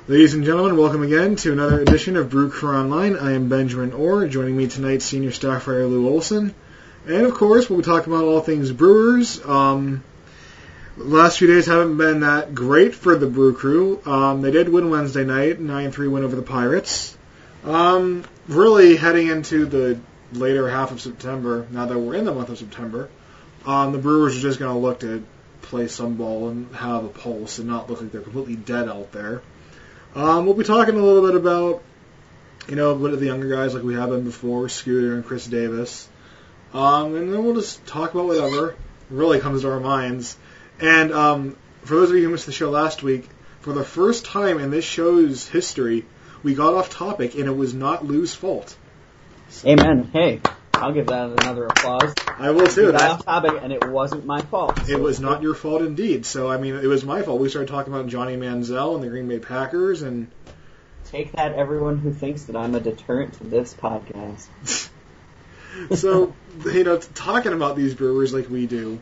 Ladies and gentlemen, welcome again to another edition of Brew Crew Online. I am Benjamin Orr. Joining me tonight, senior staff writer Lou Olson. And of course, we'll be talking about all things Brewers. The last few days haven't been that great for the Brew Crew. They did win Wednesday night, 9-3 win over the Pirates. Really heading into the later half of September, now that we're in the month of September, the Brewers are just going to look to play some ball and have a pulse and not look like they're completely dead out there. We'll be talking a little bit about, a bit of the younger guys like we have been before, Scooter and Chris Davis. And then we'll just talk about whatever really comes to our minds. And for those of you who missed the show last week, for the first time in this show's history, we got off topic, and it was not Lou's fault. Amen. Hey, I'll give that another applause. I will too. We got off topic, and it wasn't my fault. So. It was not your fault indeed. So, it was my fault. We started talking about Johnny Manziel and the Green Bay Packers, and... Take that, everyone who thinks that I'm a deterrent to this podcast. So, talking about these Brewers like we do,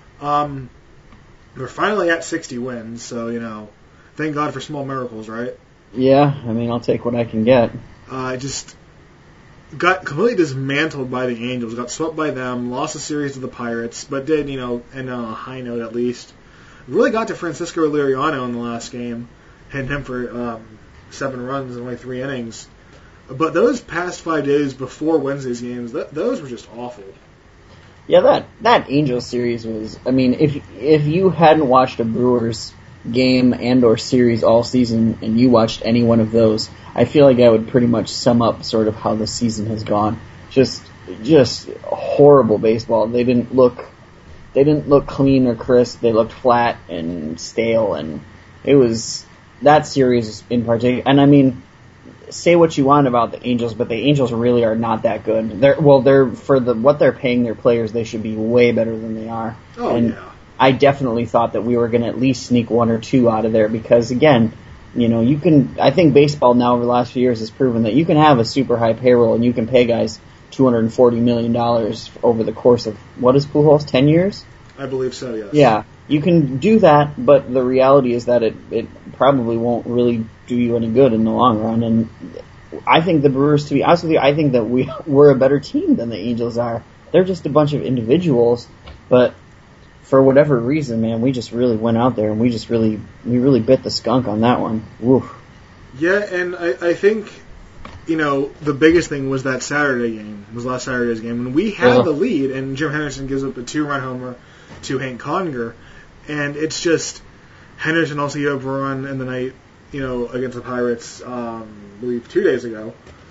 we're finally at 60 wins, so, thank God for small miracles, right? Yeah, I'll take what I can get. Just got completely dismantled by the Angels, got swept by them, lost the series to the Pirates, but did, end on a high note at least. Really got to Francisco Liriano in the last game, hitting him for 7 runs in only 3 innings. But those past 5 days before Wednesday's games, those were just awful. Yeah, that Angels series was, if you hadn't watched a Brewers game and or series all season and you watched any one of those, I feel like I would pretty much sum up sort of how the season has gone. Just horrible baseball. They didn't look clean or crisp. They looked flat and stale, and it was that series in particular. And say what you want about the Angels, but the Angels really are not that good. They're for what they're paying their players, they should be way better than they are. Oh, and yeah. I definitely thought that we were going to at least sneak 1 or 2 out of there because, again, you can. I think baseball now over the last few years has proven that you can have a super high payroll and you can pay guys $240 million over the course of, what is Pujols, 10 years? I believe so, yes. Yeah, you can do that, but the reality is that it probably won't really do you any good in the long run. And I think the Brewers, to be honest with you, I think that we're a better team than the Angels are. They're just a bunch of individuals, but for whatever reason, man, we just really went out there and we really bit the skunk on that one. Woof. Yeah, and I think, the biggest thing was that Saturday game, was last Saturday's game, when we had the lead and Jim Henderson gives up a 2-run homer to Hank Conger, and it's just, Henderson also gave up a run in the night, against the Pirates, I believe 2 days ago,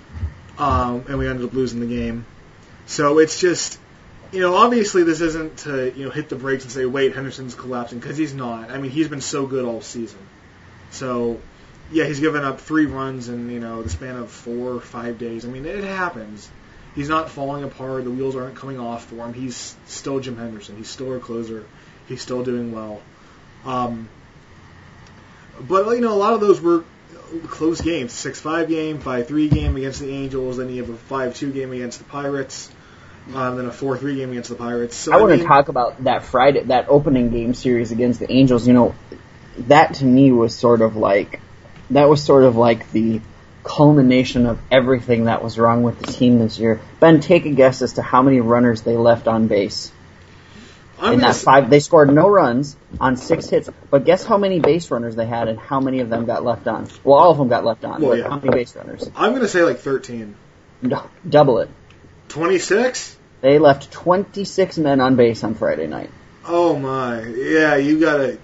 and we ended up losing the game. So it's just... obviously this isn't to, hit the brakes and say, wait, Henderson's collapsing, because he's not. He's been so good all season. So, yeah, he's given up 3 runs in, the span of 4 or 5 days. It happens. He's not falling apart. The wheels aren't coming off for him. He's still Jim Henderson. He's still our closer. He's still doing well. But, a lot of those were close games. 6-5 game, 5-3 game against the Angels, then you have a 5-2 game against the Pirates. Then a 4-3 game against the Pirates. So, I want to talk about that opening game series against the Angels. That to me was sort of like the culmination of everything that was wrong with the team this year. Ben, take a guess as to how many runners they left on base. They scored no runs on 6 hits, but guess how many base runners they had and how many of them got left on? Well, all of them got left on, but how many base runners? I'm going to say like 13. Double it. 26? They left 26 men on base on Friday night. Oh my. Yeah, you got it.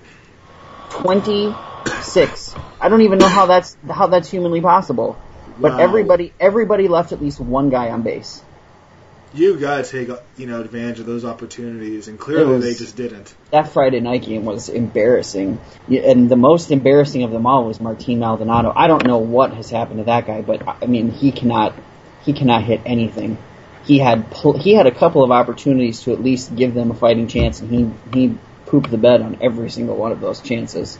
26. I don't even know how that's humanly possible. But wow. everybody left at least one guy on base. You got to take advantage of those opportunities, and clearly they just didn't. That Friday night game was embarrassing, and the most embarrassing of them all was Martin Maldonado. I don't know what has happened to that guy, but he cannot hit anything. He had a couple of opportunities to at least give them a fighting chance, and he pooped the bed on every single one of those chances.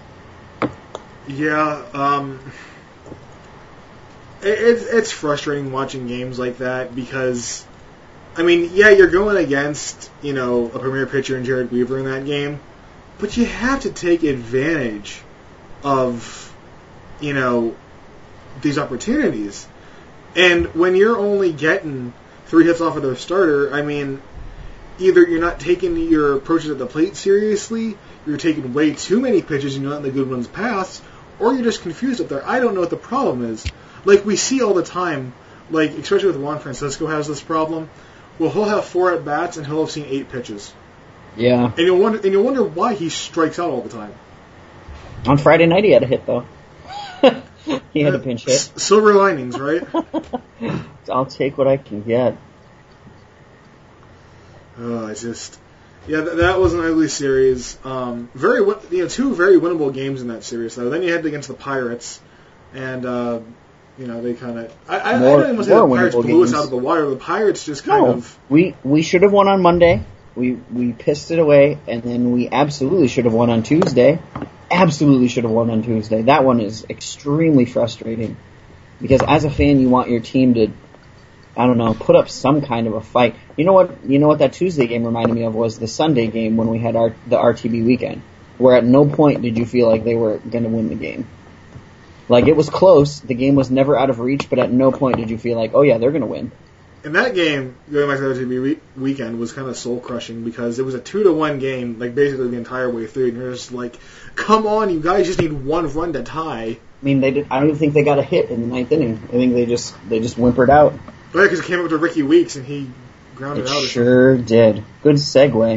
Yeah, it's frustrating watching games like that because, you're going against, a premier pitcher in Jared Weaver in that game, but you have to take advantage of, these opportunities. And when you're only getting 3 hits off of their starter, I mean, either you're not taking your approaches at the plate seriously, you're taking way too many pitches and you're letting the good ones pass, or you're just confused up there. I don't know what the problem is. Like, we see all the time, like, especially with Juan Francisco has this problem. Well, he'll have 4 at-bats and he'll have seen 8 pitches. Yeah. And you'll wonder why he strikes out all the time. On Friday night he had a hit, though. He had a pinch hit. Silver linings, right? I'll take what I can get. That was an ugly series. 2 very winnable games in that series, though. Then you had against the Pirates, and they kind of. I don't even say the Pirates blew us out of the water. The Pirates just kind of. We should have won on Monday. We pissed it away, and then we absolutely should have won on Tuesday. That one is extremely frustrating because as a fan, you want your team to, I don't know, put up some kind of a fight. You know what that Tuesday game reminded me of was the Sunday game when we had the RTB weekend, where at no point did you feel like they were going to win the game. Like, it was close, the game was never out of reach, but at no point did you feel like, oh yeah, they're going to win. And that game, going back to the RTB weekend, was kind of soul-crushing because it was a 2-1 game, like, basically the entire way through, and you're just like, come on, you guys just need 1 run to tie. I mean, I don't even think they got a hit in the 9th inning. I think they just whimpered out. Right, because it came up to Ricky Weeks, and he grounded out. It sure did. Good segue.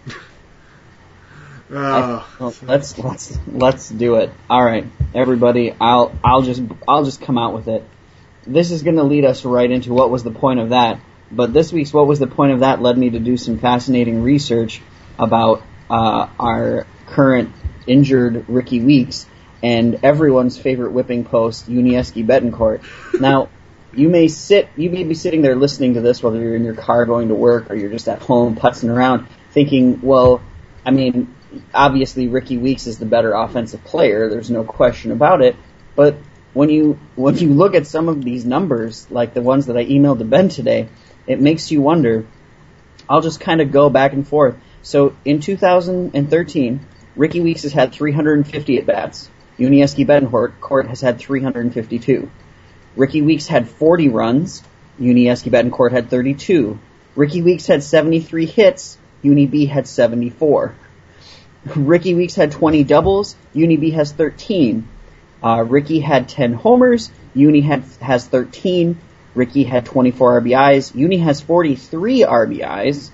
Let's do it. All right, everybody. I'll just come out with it. This is going to lead us right into what was the point of that. But this week's what was the point of that led me to do some fascinating research about our current injured Ricky Weeks and everyone's favorite whipping post, Yuniesky Betancourt. Now, you may be sitting there listening to this, whether you're in your car going to work or you're just at home putzing around, thinking, well, I mean, obviously Ricky Weeks is the better offensive player. There's no question about it. But when you look at some of these numbers, like the ones that I emailed to Ben today, it makes you wonder. I'll just kind of go back and forth. So in 2013, Ricky Weeks has had 350 at-bats. Yuniesky Betancourt has had 352. Ricky Weeks had 40 runs. Yuniesky Betancourt had 32. Ricky Weeks had 73 hits. Uni B had 74. Ricky Weeks had 20 doubles. Uni B has 13. Ricky had 10 homers. Uni has 13. Ricky had 24 RBIs. Uni has 43 RBIs.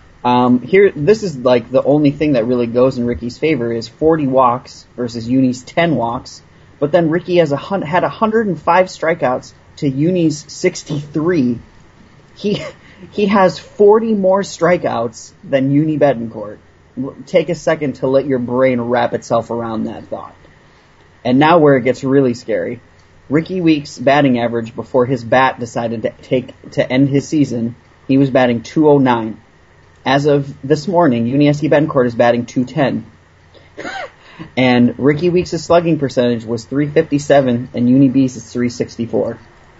This is like the only thing that really goes in Ricky's favor is 40 walks versus Uni's 10 walks. But then Ricky had 105 strikeouts to Uni's 63. He has 40 more strikeouts than Uni Betancourt. Take a second to let your brain wrap itself around that thought. And now where it gets really scary. Ricky Weeks' batting average before his bat decided to end his season, he was batting .209. As of this morning, Yuniesky Betancourt is batting .210. And Ricky Weeks' slugging percentage was .357 and Uni B's is .364.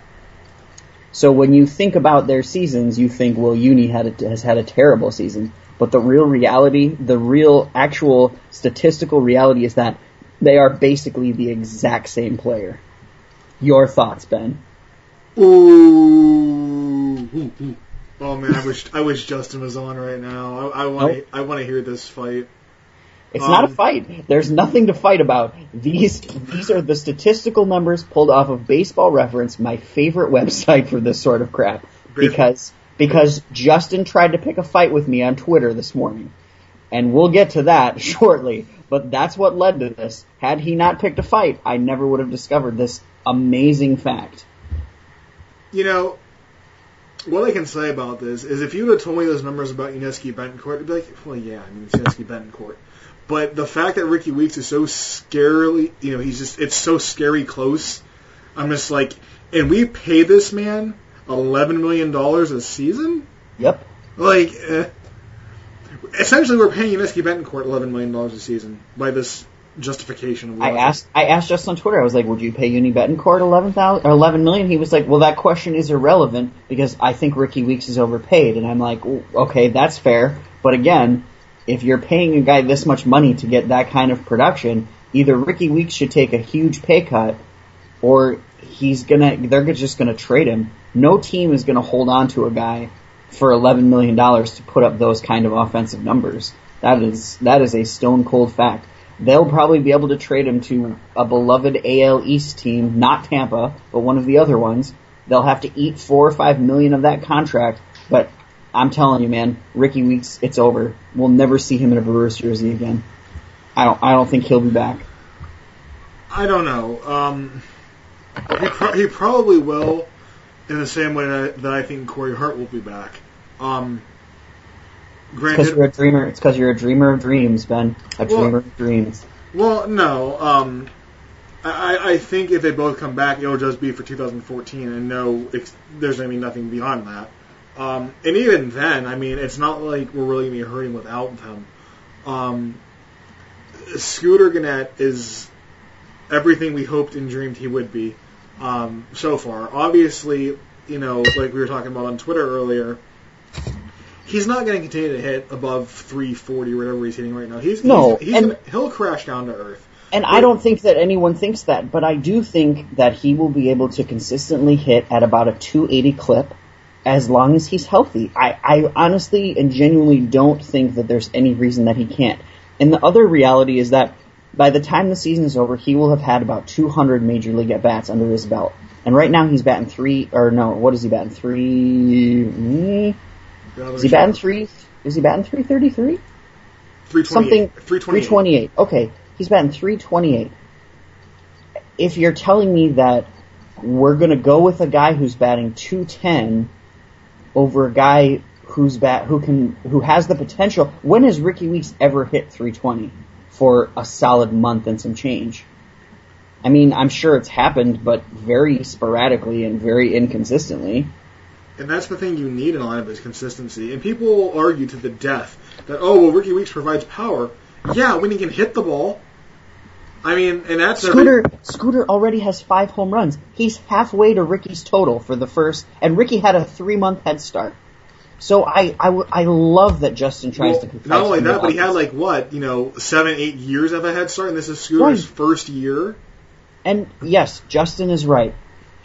So when you think about their seasons, you think, well, Uni has had a terrible season. But the real reality, the real actual statistical reality is that they are basically the exact same player. Your thoughts, Ben? Ooh. Oh man, I wish Justin was on right now. I want to hear this fight. It's not a fight. There's nothing to fight about. These are the statistical numbers pulled off of Baseball Reference, my favorite website for this sort of crap. Because Justin tried to pick a fight with me on Twitter this morning. And we'll get to that shortly. But that's what led to this. Had he not picked a fight, I never would have discovered this amazing fact. You know, what I can say about this is if you would have told me those numbers about Yuniesky Betancourt, I'd be like, well, yeah, I mean, it's Yuniesky Betancourt. But the fact that Ricky Weeks is so scarily, it's so scary close. I'm just like, and we pay this man $11 million a season? Yep. Like, essentially we're paying Yuniesky Betancourt $11 million a season by this justification. I asked Justin on Twitter, I was like, would you pay Uni Betancourt $11 million? He was like, well, that question is irrelevant because I think Ricky Weeks is overpaid. And I'm like, okay, that's fair. But again, if you're paying a guy this much money to get that kind of production, either Ricky Weeks should take a huge pay cut or they're just gonna trade him. No team is gonna hold on to a guy for $11 million to put up those kind of offensive numbers. That is a stone cold fact. They'll probably be able to trade him to a beloved AL East team, not Tampa, but one of the other ones. They'll have to eat $4 or $5 million of that contract, but I'm telling you, man, Ricky Weeks, it's over. We'll never see him in a Brewers jersey again. I don't think he'll be back. I don't know. He probably will, in the same way that I think Corey Hart will be back. Because you're a dreamer. It's because you're a dreamer of dreams, Ben. Dreamer of dreams. Well, no. I think if they both come back, it'll just be for 2014, and there's going to be nothing beyond that. And even then, I mean, it's not like we're really going to be hurting without them. Scooter Gennett is everything we hoped and dreamed he would be so far. Obviously, like we were talking about on Twitter earlier, he's not going to continue to hit above 340 or whatever he's hitting right now. He'll crash down to earth. And I don't think that anyone thinks that, but I do think that he will be able to consistently hit at about a 280 clip as long as he's healthy. I honestly and genuinely don't think that there's any reason that he can't. And the other reality is that by the time the season is over, he will have had about 200 major league at-bats under his belt. And right now he's batting what is he batting? Is he batting 333? 328. Okay, he's batting 328. If you're telling me that we're going to go with a guy who's batting 210 over a guy who has the potential, when has Ricky Weeks ever hit 320 for a solid month and some change? I mean, I'm sure it's happened, but very sporadically and very inconsistently. And that's the thing you need in a lineup is consistency. And people argue to the death that, Ricky Weeks provides power. Yeah, when he can hit the ball. I mean, and that's Scooter already has 5 home runs. He's halfway to Ricky's total for the first, and Ricky had a 3-month head start. So I love that Justin tries to compete. Not only that, but he had 7-8 years of a head start, and this is Scooter's first year. And yes, Justin is right.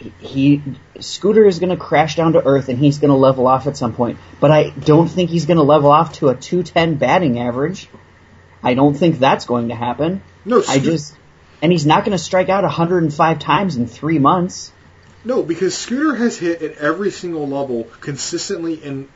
Scooter is going to crash down to earth, and he's going to level off at some point. But I don't think he's going to level off to a 210 batting average. I don't think that's going to happen. No, and he's not going to strike out 105 times in 3 months. No, because Scooter has hit at every single level consistently, and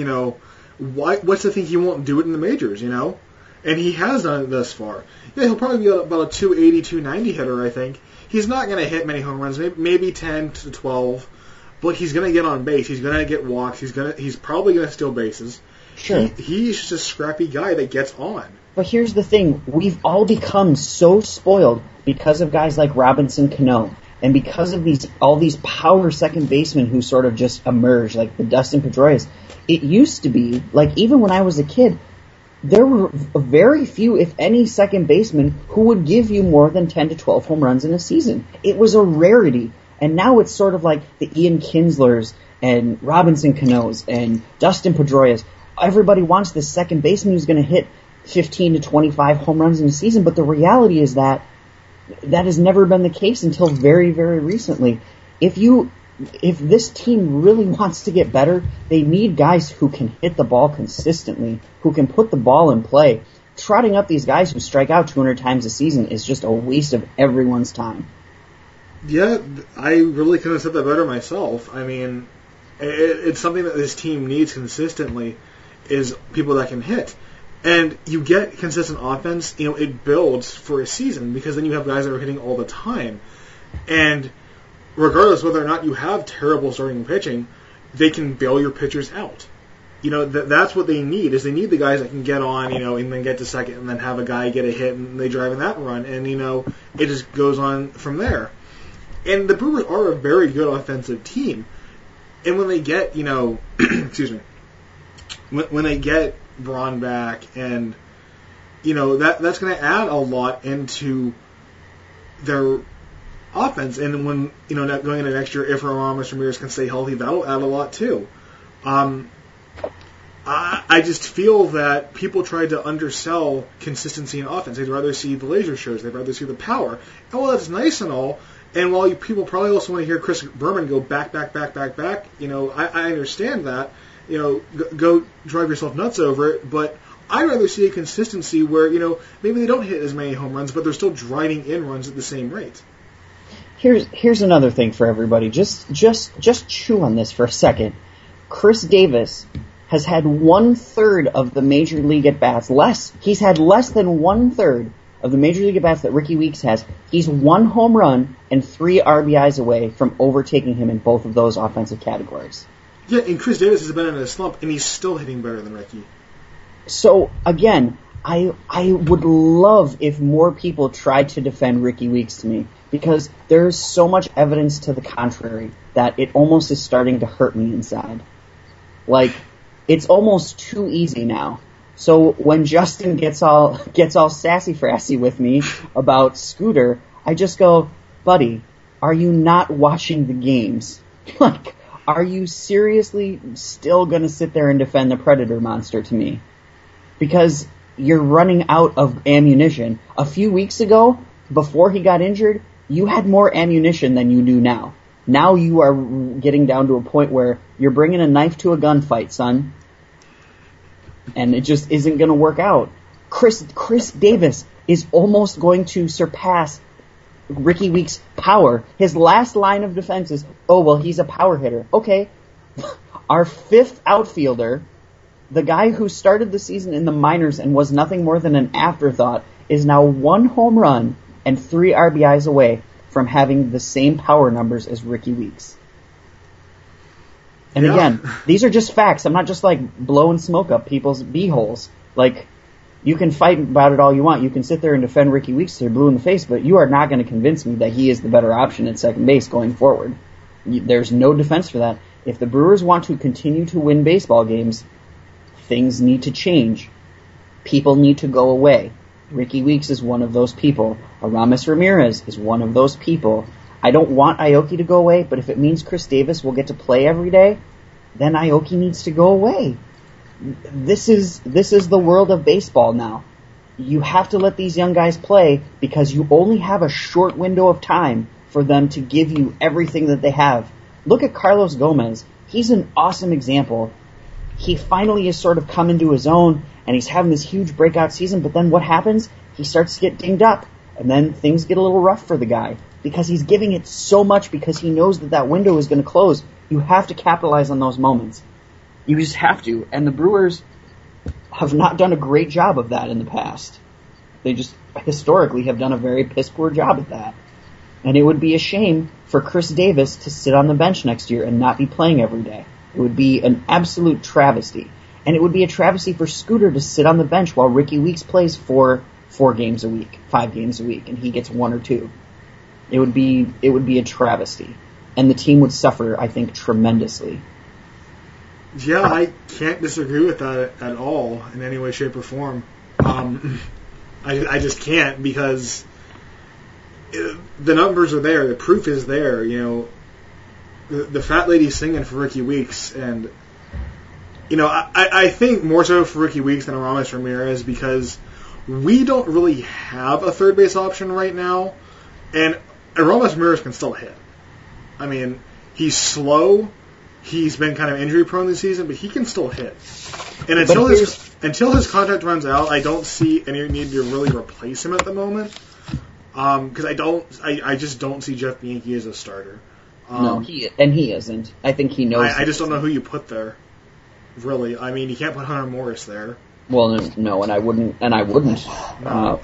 what's the thing he won't do it in the majors, And he has done it thus far. Yeah, he'll probably be about a 280, 290 hitter, I think. He's not going to hit many home runs, maybe 10 to 12, but he's going to get on base. He's going to get walks. He's probably going to steal bases. Sure. He's just a scrappy guy that gets on. But here's the thing. We've all become so spoiled because of guys like Robinson Cano and because of all these power second basemen who sort of just emerged, like the Dustin Pedroias. It used to be, even when I was a kid, there were very few, if any, second basemen who would give you more than 10 to 12 home runs in a season. It was a rarity. And now it's sort of like the Ian Kinslers and Robinson Canos and Dustin Pedroias. Everybody wants this second baseman who's going to hit 15 to 25 home runs in a season, but the reality is that has never been the case until very, very recently. If this team really wants to get better, they need guys who can hit the ball consistently, who can put the ball in play. Trotting up these guys who strike out 200 times a season is just a waste of everyone's time. Yeah, I really couldn't have said that better myself. I mean, it's something that this team needs consistently, is people that can hit. And you get consistent offense, it builds for a season, because then you have guys that are hitting all the time. And regardless whether or not you have terrible starting pitching, they can bail your pitchers out. That's what they need, is they need the guys that can get on, and then get to second, and then have a guy get a hit, and they drive in that run, and, it just goes on from there. And the Brewers are a very good offensive team. And when they get, excuse me, when they get Braun back, and, that's going to add a lot into their offense. And when, going into next year, if Ramos Ramirez can stay healthy, that'll add a lot too. I just feel that people try to undersell consistency in offense. They'd rather see the laser shows. They'd rather see the power. And while that's nice and all, And while people probably also want to hear Chris Berman go back, I understand that. Go drive yourself nuts over it, but I'd rather see a consistency where, maybe they don't hit as many home runs, but they're still driving in runs at the same rate. Here's another thing for everybody. Just chew on this for a second. Chris Davis has had 1/3 of the major league at bats. He's had less than 1/3 of the major league at bats that Ricky Weeks has. He's 1 home run and 3 RBIs away from overtaking him in both of those offensive categories. Yeah, and Chris Davis has been in a slump, and he's still hitting better than Ricky. So again, I would love if more people tried to defend Ricky Weeks to me, because there's so much evidence to the contrary that it almost is starting to hurt me inside. Like, it's almost too easy now. So when Justin gets all sassy-frassy with me about Scooter, I just go, buddy, are you not watching the games? Like, are you seriously still going to sit there and defend the Predator monster to me? Because you're running out of ammunition. A few weeks ago, before he got injured, you had more ammunition than you do now. Now you are getting down to a point where you're bringing a knife to a gunfight, son. And it just isn't going to work out. Chris Davis is almost going to surpass Ricky Weeks' power. His last line of defense is, oh, well, he's a power hitter. Okay. Our 5th outfielder, the guy who started the season in the minors and was nothing more than an afterthought, is now 1 home run and 3 RBIs away from having the same power numbers as Ricky Weeks. And again, these are just facts. I'm not just blowing smoke up people's beeholes. You can fight about it all you want. You can sit there and defend Ricky Weeks till you're blue in the face, but you are not going to convince me that he is the better option at second base going forward. There's no defense for that. If the Brewers want to continue to win baseball games, things need to change. People need to go away. Ricky Weeks is one of those people. Aramis Ramirez is one of those people. I don't want Aoki to go away, but if it means Chris Davis will get to play every day, then Aoki needs to go away. This is the world of baseball now. You have to let these young guys play because you only have a short window of time for them to give you everything that they have. Look at Carlos Gomez. He's an awesome example. He finally has sort of come into his own, and he's having this huge breakout season, but then what happens? He starts to get dinged up, and then things get a little rough for the guy because he's giving it so much because he knows that window is going to close. You have to capitalize on those moments. You just have to, and the Brewers have not done a great job of that in the past. They just historically have done a very piss-poor job at that. And it would be a shame for Chris Davis to sit on the bench next year and not be playing every day. It would be an absolute travesty. And it would be a travesty for Scooter to sit on the bench while Ricky Weeks plays 4 games a week, 5 games a week, and he gets 1 or 2. It would be a travesty. And the team would suffer, I think, tremendously. Yeah, I can't disagree with that at all in any way, shape, or form. I just can't because the numbers are there. The proof is there. The fat lady's singing for Ricky Weeks, and I think more so for Ricky Weeks than Aramis Ramirez because we don't really have a third base option right now, and Aramis Ramirez can still hit. I mean, he's slow. He's been kind of injury prone this season, but he can still hit. And until his contract runs out, I don't see any need to really replace him at the moment. Because I just don't see Jeff Bianchi as a starter. No, he isn't. I think he knows. I just don't know who you put there. Really, I mean, you can't put Hunter Morris there. Well, no, and I wouldn't. No.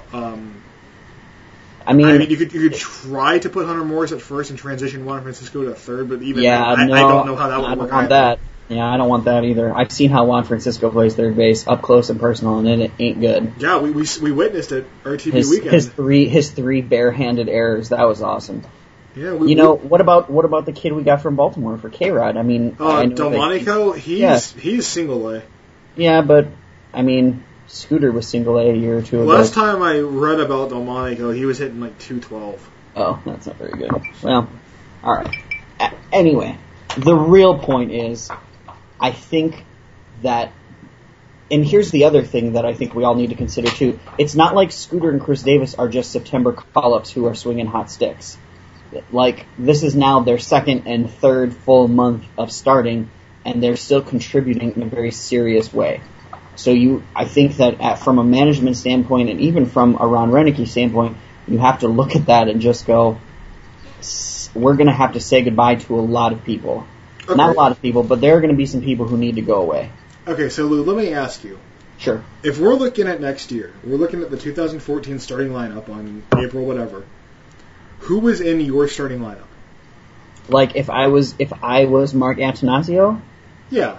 I mean, you could try to put Hunter Morris at first and transition Juan Francisco to third, but even I don't know how that would work. I don't want that. Yeah, I don't want that either. I've seen how Juan Francisco plays third base up close and personal, and it ain't good. Yeah, we witnessed it RTV weekend. His three barehanded errors. That was awesome. Yeah, what about the kid we got from Baltimore for K-Rod? I mean, Delmonico, he's single A. Yeah, but I mean, Scooter was single A year or two ago. Last time I read about Delmonico, he was hitting like 212. Oh, that's not very good. Well, all right. Anyway, the real point is, I think that, and here's the other thing that I think we all need to consider too. It's not like Scooter and Chris Davis are just September call-ups who are swinging hot sticks. like, this is now their second and third full month of starting, and they're still contributing in a very serious way. So I think that from a management standpoint, and even from a Ron Renicky standpoint, you have to look at that and just go, we're going to have to say goodbye to a lot of people. Okay. Not a lot of people, but there are going to be some people who need to go away. Okay, so Lou, let me ask you. Sure. If we're looking at next year, we're looking at the 2014 starting lineup on April whatever, who was in your starting lineup? Like, if I was Mark Attanasio? Yeah.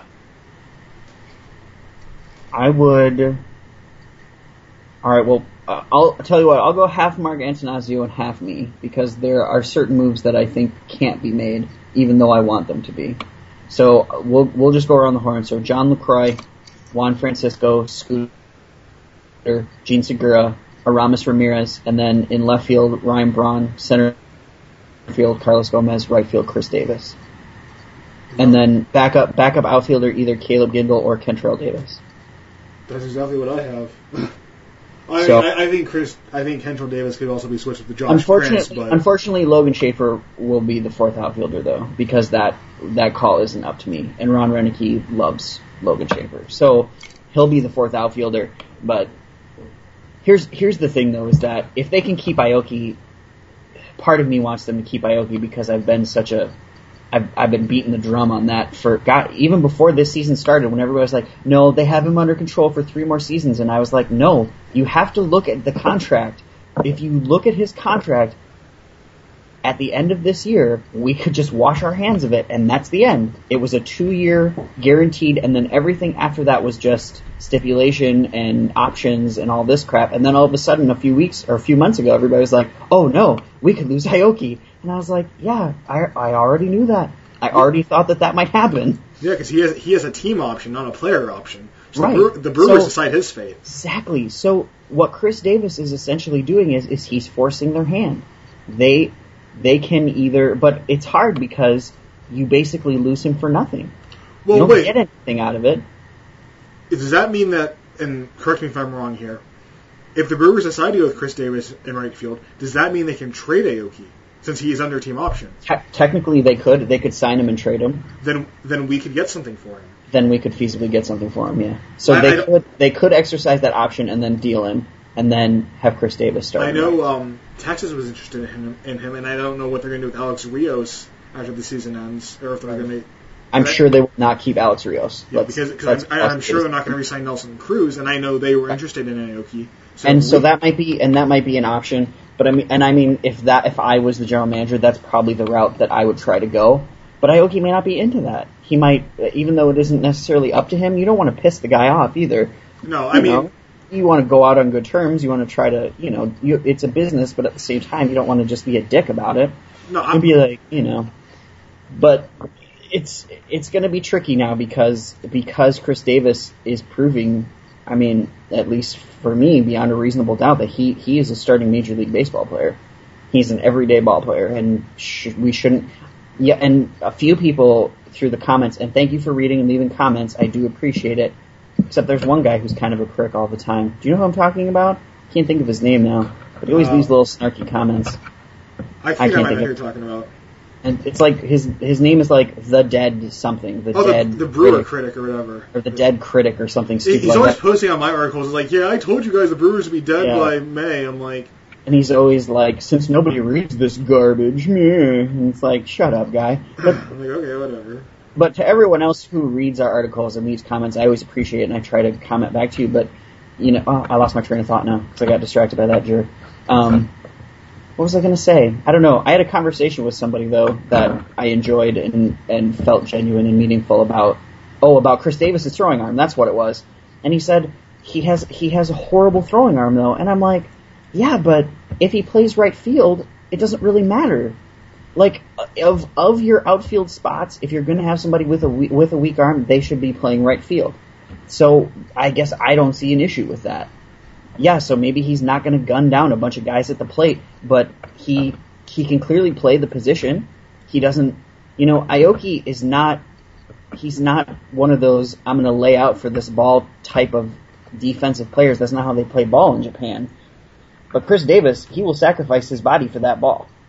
I would... Alright, well, I'll tell you what, I'll go half Mark Attanasio and half me, because there are certain moves that I think can't be made, even though I want them to be. So, we'll just go around the horn. So, John LaCroix, Juan Francisco, Scooter, Gene Segura, Aramis Ramirez, and then in left field, Ryan Braun, center field, Carlos Gomez, right field, Chris Davis. And then backup outfielder, either Caleb Gindel or Kentrell Davis. That's exactly what I have. I think Kentrell Davis could also be switched with the Josh Prince. But unfortunately, Logan Schaefer will be the fourth outfielder, though, because that call isn't up to me. And Ron Renicky loves Logan Schaefer. So he'll be the fourth outfielder. But here's the thing, though, is that if they can keep Aoki, part of me wants them to keep Aoki because I've been beating the drum on that even before this season started, when everybody was like, no, they have him under control for 3 more seasons. And I was like, no, you have to look at the contract. If you look at his contract, at the end of this year, we could just wash our hands of it, and that's the end. It was a 2-year guaranteed, and then everything after that was just stipulation and options and all this crap. And then all of a sudden, a few months ago, everybody was like, oh no, we could lose Aoki. And I was like, yeah, I already knew that. I already thought that might happen. Yeah, because he has a team option, not a player option. So right. The Brewers decide his fate. Exactly. So what Chris Davis is essentially doing is he's forcing their hand. They can either, but it's hard because you basically lose him for nothing. Well, you don't get anything out of it. Does that mean that, and correct me if I'm wrong here, if the Brewers decide to go with Chris Davis in right field, does that mean they can trade Aoki since he is under team option? Technically, they could. They could sign him and trade him. Then we could get something for him. Then we could feasibly get something for him. Yeah. So they could exercise that option and then deal him. And then have Chris Davis start. I know Texas was interested in him, and I don't know what they're going to do with Alex Rios after the season ends, or if they're going to. I'm sure they will not keep Alex Rios. Yeah, because I'm sure they're not going to re-sign Nelson Cruz, and I know they were interested in Aoki. So that might be an option. But I mean, if I was the general manager, that's probably the route that I would try to go. But Aoki may not be into that. He might, even though it isn't necessarily up to him. You don't want to piss the guy off either. No, I mean. You want to go out on good terms. You want to try to, it's a business, but at the same time, you don't want to just be a dick about it. No, You'd be like, but it's going to be tricky now because Chris Davis is proving, I mean, at least for me, beyond a reasonable doubt, that he is a starting Major League Baseball player. He's an everyday ball player, and we shouldn't. Yeah, and a few people through the comments, and thank you for reading and leaving comments. I do appreciate it. Except there's one guy who's kind of a prick all the time. Do you know who I'm talking about? Can't think of his name now. But he always leaves little snarky comments. I think I might know who you're talking about. And it's like his name is like the dead something. The Brewer critic or whatever. Or the dead critic or something stupid he's like always that. posting on my articles. He's like, yeah, I told you guys the Brewers would be dead by May. I'm like... And he's always like, since nobody reads this garbage, meh. And it's like, shut up, guy. But, I'm like, okay, whatever. But to everyone else who reads our articles and leaves comments, I always appreciate it, and I try to comment back to you. But, I lost my train of thought now because I got distracted by that jerk. What was I going to say? I don't know. I had a conversation with somebody, though, that I enjoyed and felt genuine and meaningful about Chris Davis' throwing arm. That's what it was. And he said he has a horrible throwing arm, though. And I'm like, yeah, but if he plays right field, it doesn't really matter. Like, of your outfield spots, if you're going to have somebody with a weak arm, they should be playing right field. So I guess I don't see an issue with that. Yeah, so maybe he's not going to gun down a bunch of guys at the plate, but he can clearly play the position. He doesn't, Aoki is not, he's not one of those, I'm going to lay out for this ball type of defensive players. That's not how they play ball in Japan. But Chris Davis, he will sacrifice his body for that ball.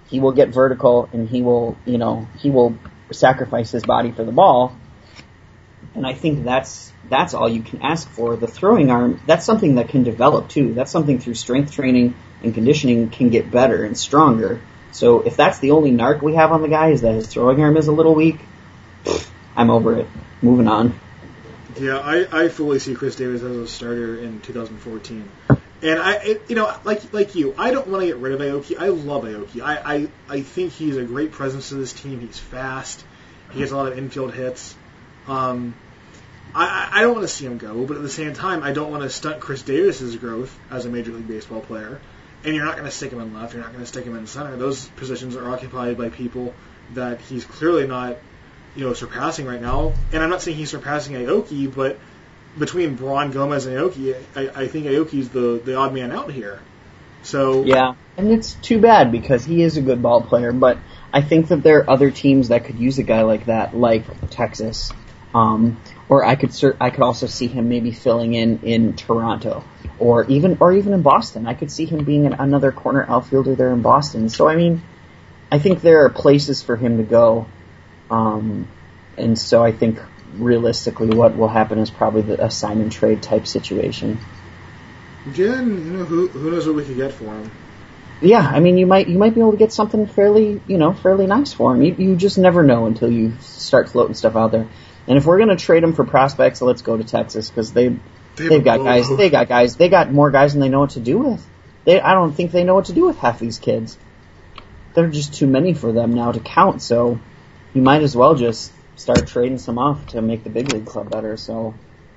he will get vertical and he will sacrifice his body for the ball. And I think that's all you can ask for. The throwing arm, that's something that can develop too. That's something through strength training and conditioning can get better and stronger. So if that's the only narc we have on the guy is that his throwing arm is a little weak, I'm over it. Moving on. Yeah, I fully see Chris Davis as a starter in 2014. And like you, I don't want to get rid of Aoki. I love Aoki. I think he's a great presence to this team. He's fast. He gets a lot of infield hits. I don't want to see him go, but at the same time, I don't want to stunt Chris Davis's growth as a Major League Baseball player. And you're not going to stick him in left. You're not going to stick him in center. Those positions are occupied by people that he's clearly not, surpassing right now. And I'm not saying he's surpassing Aoki, but between Braun, Gomez, and Aoki, I think Aoki's the odd man out here. So yeah, and it's too bad because he is a good ball player, but I think that there are other teams that could use a guy like that, like Texas. Or I could also see him maybe filling in Toronto, or even in Boston. I could see him being another corner outfielder there in Boston. So I mean, I think there are places for him to go, and so I think realistically, what will happen is probably a sign and trade type situation. Jen, who knows what we could get for him? Yeah, I mean, you might be able to get something fairly nice for him. You just never know until you start floating stuff out there. And if we're going to trade them for prospects, let's go to Texas because they've got guys. They got guys. They got more guys than they know what to do with. I don't think they know what to do with half these kids. There are just too many for them now to count. So you might as well just start trading some off to make the big league club better. So,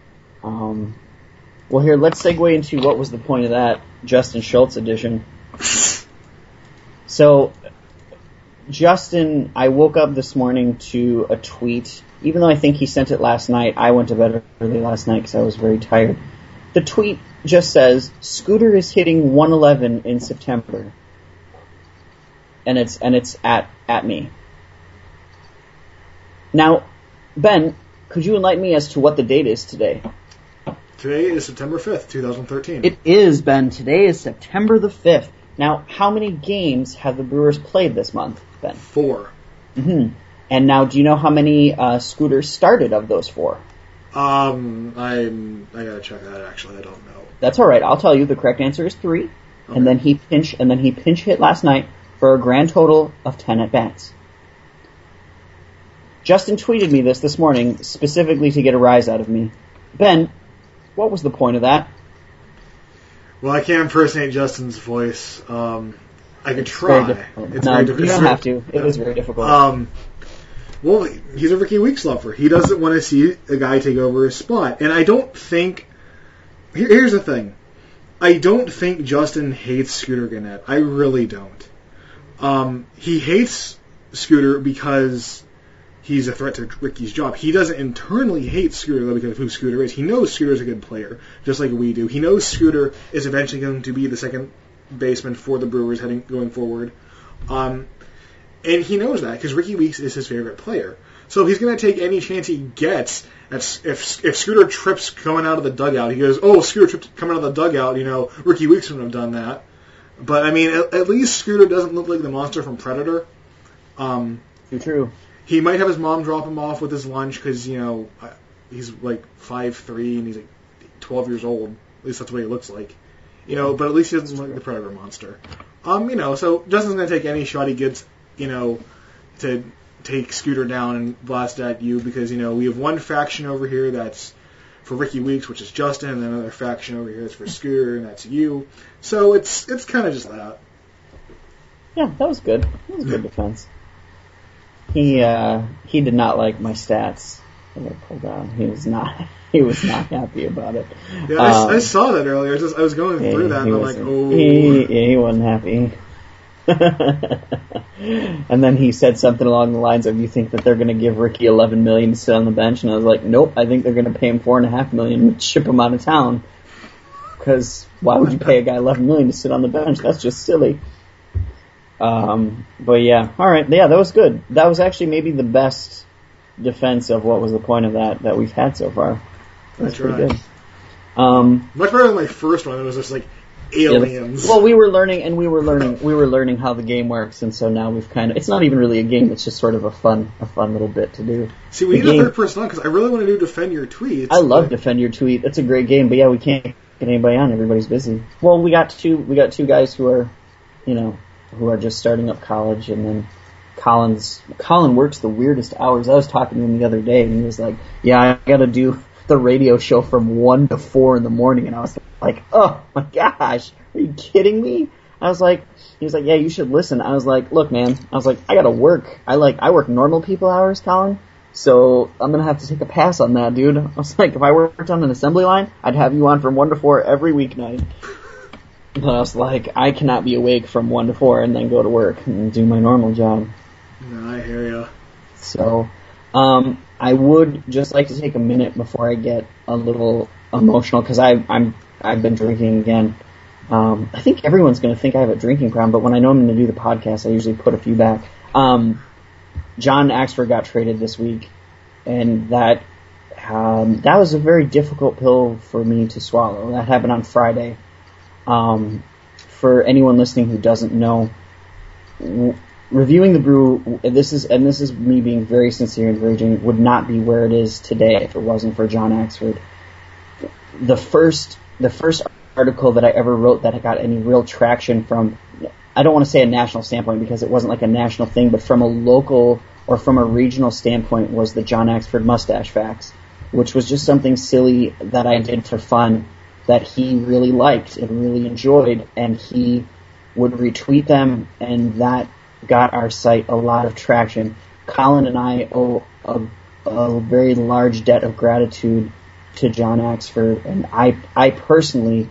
well, here let's segue into what was the point of that Justin Schultz edition. So, Justin, I woke up this morning to a tweet. Even though I think he sent it last night, I went to bed early last night because I was very tired. The tweet just says, Scooter is hitting 111 in September. And it's at me. Now, Ben, could you enlighten me as to what the date is today? Today is September 5th, 2013. It is, Ben. Today is September the 5th. Now, how many games have the Brewers played this month, Ben? 4. Mm-hmm. And now, do you know how many Scooters started of those 4? I gotta check that. Actually, I don't know. That's all right. I'll tell you. The correct answer is 3. Okay. And then he pinch hit last night for a grand total of 10 at bats. Justin tweeted me this morning specifically to get a rise out of me. Ben, what was the point of that? Well, I can't impersonate Justin's voice. I could try. Very difficult. You don't have to. It is very difficult. Well, he's a Ricky Weeks lover. He doesn't want to see a guy take over his spot. And I don't think... Here's the thing. I don't think Justin hates Scooter Gennett. I really don't. He hates Scooter because he's a threat to Ricky's job. He doesn't internally hate Scooter, though, because of who Scooter is. He knows Scooter's a good player, just like we do. He knows Scooter is eventually going to be the second baseman for the Brewers going forward. And he knows that because Ricky Weeks is his favorite player. So he's going to take any chance he gets. If Scooter trips coming out of the dugout, he goes, "Oh, Scooter tripped coming out of the dugout." Ricky Weeks wouldn't have done that. But I mean, at least Scooter doesn't look like the monster from Predator. True. He might have his mom drop him off with his lunch because he's like 5'3" and he's like 12 years old. At least that's the way he looks like. But at least he doesn't look like the Predator monster. So Justin's going to take any shot he gets. To take Scooter down and blast at you because, we have one faction over here that's for Ricky Weeks, which is Justin, and then another faction over here that's for Scooter, and that's you. So it's kind of just that. Yeah, that was good. That was a good defense. He did not like my stats that I pulled out. He was not happy about it. Yeah, I saw that earlier. I was going through that, and I'm like, oh. He wasn't happy. And then he said something along the lines of, "You think that they're going to give Ricky $11 million to sit on the bench?" And I was like, "Nope, I think they're going to pay him $4.5 million and ship him out of town. Because why would you pay a guy $11 million to sit on the bench? That's just silly." But yeah, all right, yeah, that was good. That was actually maybe the best defense of what was the point of that we've had so far. That's pretty good. Much better than my first one. It was just like aliens. Well, we were learning how the game works, and so now we've it's not even really a game, it's just sort of a fun little bit to do. See, we need a third person on, because I really want to do Defend Your Tweet. I love Defend Your Tweet. It's a great game, but yeah, we can't get anybody on. Everybody's busy. Well, we got two guys who are, who are just starting up college, and then Colin works the weirdest hours. I was talking to him the other day, and he was like, yeah, I got to do the radio show from 1 to 4 in the morning, and I was like, oh my gosh, are you kidding me? He was like, yeah, you should listen. I was like, look, man, I gotta work. I work normal people hours, Colin, so I'm gonna have to take a pass on that, dude. I was like, if I worked on an assembly line, I'd have you on from 1 to 4 every weeknight. But I was like, I cannot be awake from 1 to 4 and then go to work and do my normal job. No, I hear ya. So, I would just like to take a minute before I get a little emotional, because I've been drinking again. I think everyone's going to think I have a drinking problem, but when I know I'm going to do the podcast, I usually put a few back. John Axford got traded this week, and that was a very difficult pill for me to swallow. That happened on Friday. For anyone listening who doesn't know, Reviewing the Brew, this is me being very sincere and very genuine, would not be where it is today if it wasn't for John Axford. The first article that I ever wrote that I got any real traction from, I don't want to say a national standpoint because it wasn't like a national thing, but from a local or from a regional standpoint, was the John Axford Mustache Facts, which was just something silly that I did for fun that he really liked and really enjoyed, and he would retweet them, and that got our site a lot of traction. Colin and I owe a very large debt of gratitude to John Axford, and I personally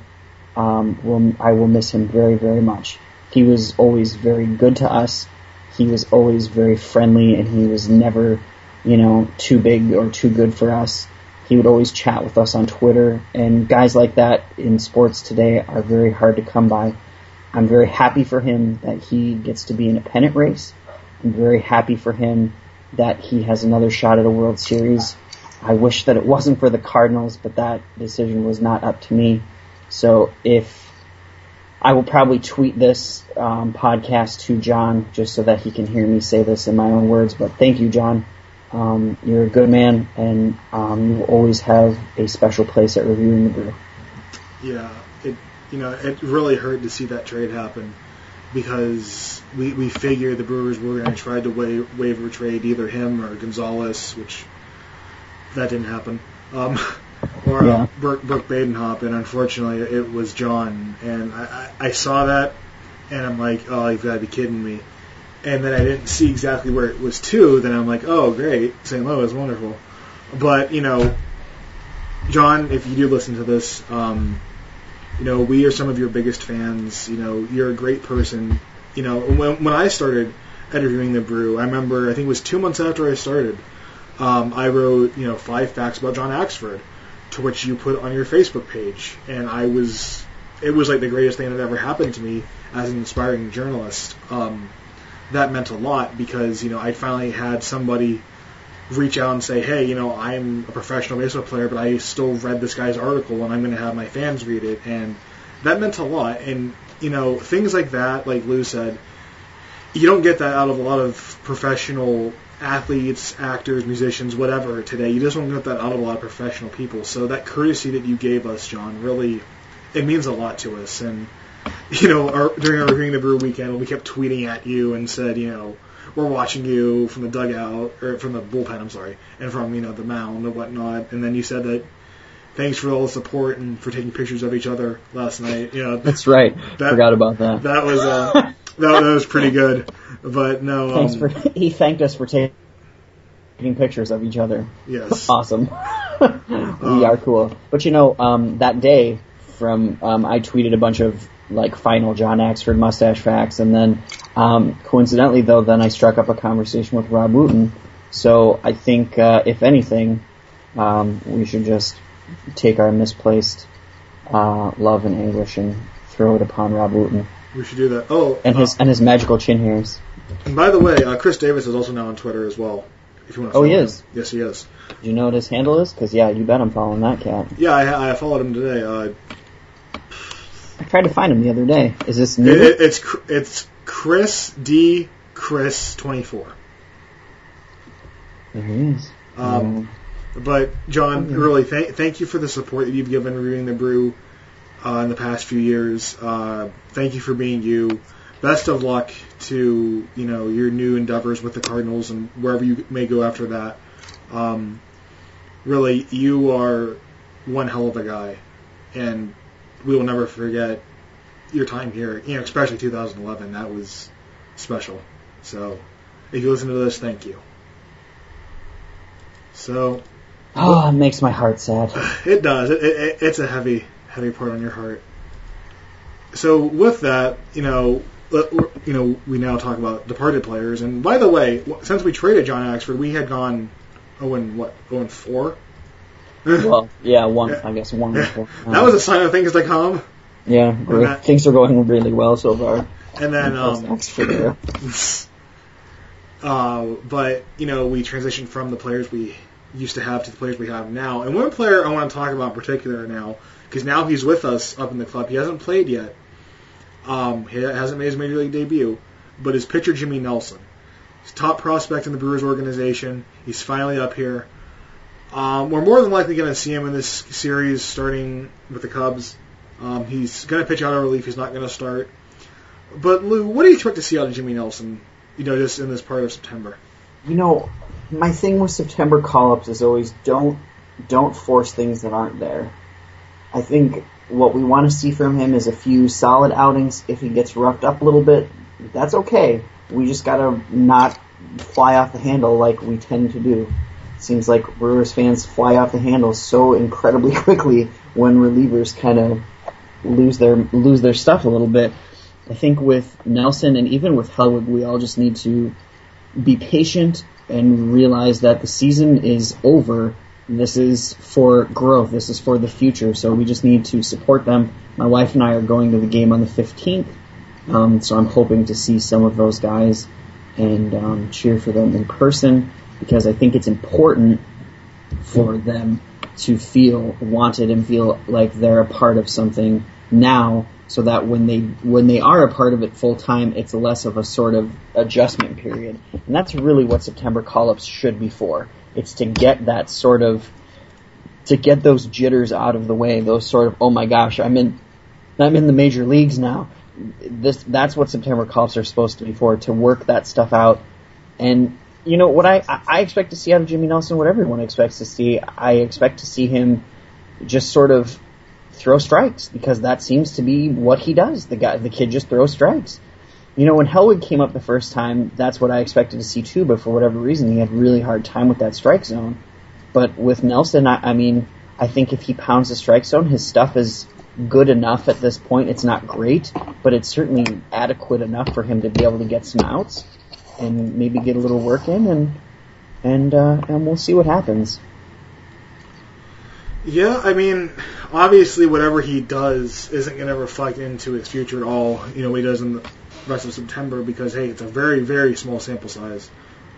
will miss him very, very much. He was always very good to us. He was always very friendly, and he was never, too big or too good for us. He would always chat with us on Twitter, and guys like that in sports today are very hard to come by. I'm very happy for him that he gets to be in a pennant race. I'm very happy for him that he has another shot at a World Series. I wish that it wasn't for the Cardinals, but that decision was not up to me. So I will probably tweet this podcast to John just so that he can hear me say this in my own words. But thank you, John. You're a good man, and you will always have a special place at Reviewing the Brew. Yeah, it really hurt to see that trade happen, because we figured the Brewers were going to try to waiver trade either him or Gonzalez, which that didn't happen, or Brooke Badenhop, and unfortunately it was John. And I saw that, and I'm like, oh, you've got to be kidding me. And then I didn't see exactly where it was to. Then I'm like, oh, great, St. Louis, wonderful. But, John, if you do listen to this, we are some of your biggest fans. You're a great person. When I started interviewing the Brew, I remember, I think it was 2 months after I started, I wrote, 5 facts about John Axford, to which you put on your Facebook page. And it was like the greatest thing that ever happened to me as an inspiring journalist. That meant a lot, because, I finally had somebody reach out and say, hey, I'm a professional baseball player, but I still read this guy's article, and I'm going to have my fans read it. And that meant a lot. And, things like that, like Lou said, you don't get that out of a lot of professional athletes, actors, musicians, whatever today. You just don't get that out of a lot of professional people. So that courtesy that you gave us, John, really, it means a lot to us. And, during our Reviewing the Brew weekend, we kept tweeting at you and said, we're watching you from the dugout, or from the bullpen, I'm sorry, and from, the mound and whatnot. And then you said that thanks for all the support and for taking pictures of each other last night. That's right. Forgot about that. That was that was pretty good. But no, he thanked us for taking pictures of each other. Yes. Awesome. We are cool. But that day I tweeted a bunch of final John Axford Mustache Facts, and then coincidentally though, then I struck up a conversation with Rob Wooten. So I think if anything, we should just take our misplaced love and anguish and throw it upon Rob Wooten. We should do that. Oh, and his magical chin hairs. And by the way, Chris Davis is also now on Twitter as well. If you want to follow he is? Him. Yes, he is. Do you know what his handle is? Because, you bet I'm following that cat. Yeah, I followed him today. I tried to find him the other day. Is this new? It's Chris D. Chris 24. There he is. But John, really, thank you for the support that you've given Reviewing the Brew in the past few years. Thank you for being you. Best of luck to your new endeavors with the Cardinals and wherever you may go after that. Really, you are one hell of a guy, and we will never forget your time here. Especially 2011, that was special. So, if you listen to this, thank you. So, it makes my heart sad. It does. It's a heavy part on your heart. So, with that, we now talk about departed players. And by the way, since we traded John Axford, we had gone 0-4. Well, yeah, I guess 1-4. That was a sign of things to come. Yeah, things are going really well so far. And then, Axford. but we transitioned from the players we used to have to the players we have now. And one player I want to talk about in particular now, because now he's with us up in the club. He hasn't played yet. He hasn't made his major league debut, but his pitcher Jimmy Nelson. He's top prospect in the Brewers organization. He's finally up here. We're more than likely going to see him in this series starting with the Cubs. He's going to pitch out of relief. He's not going to start. But Lou, what do you expect to see out of Jimmy Nelson, just in this part of September? My thing with September call-ups is always don't force things that aren't there. I think what we want to see from him is a few solid outings. If he gets roughed up a little bit, that's okay. We just got to not fly off the handle like we tend to do. It seems like Brewers fans fly off the handle so incredibly quickly when relievers kind of lose their stuff a little bit. I think with Nelson and even with Hellwig, we all just need to be patient and realize that the season is over. This is for growth. This is for the future. So we just need to support them. My wife and I are going to the game on the 15th. So I'm hoping to see some of those guys and cheer for them in person, because I think it's important for them to feel wanted and feel like they're a part of something now, so that when they are a part of it full time, it's less of a sort of adjustment period. And that's really what September call-ups should be for. It's to get that to get those jitters out of the way, those sort of, oh my gosh, I'm in the major leagues now. That's what September call-ups are supposed to be for, to work that stuff out. And what I expect to see out of Jimmy Nelson, what everyone expects to see, I expect to see him just sort of throw strikes, because that seems to be what he does. The kid just throws strikes. When Hellwig came up the first time, that's what I expected to see too, but for whatever reason, he had a really hard time with that strike zone. But with Nelson, I think if he pounds the strike zone, his stuff is good enough at this point. It's not great, but it's certainly adequate enough for him to be able to get some outs and maybe get a little work in, and we'll see what happens. Yeah, obviously whatever he does isn't going to reflect into his future at all, what he does in the rest of September, because, hey, it's a very, very small sample size.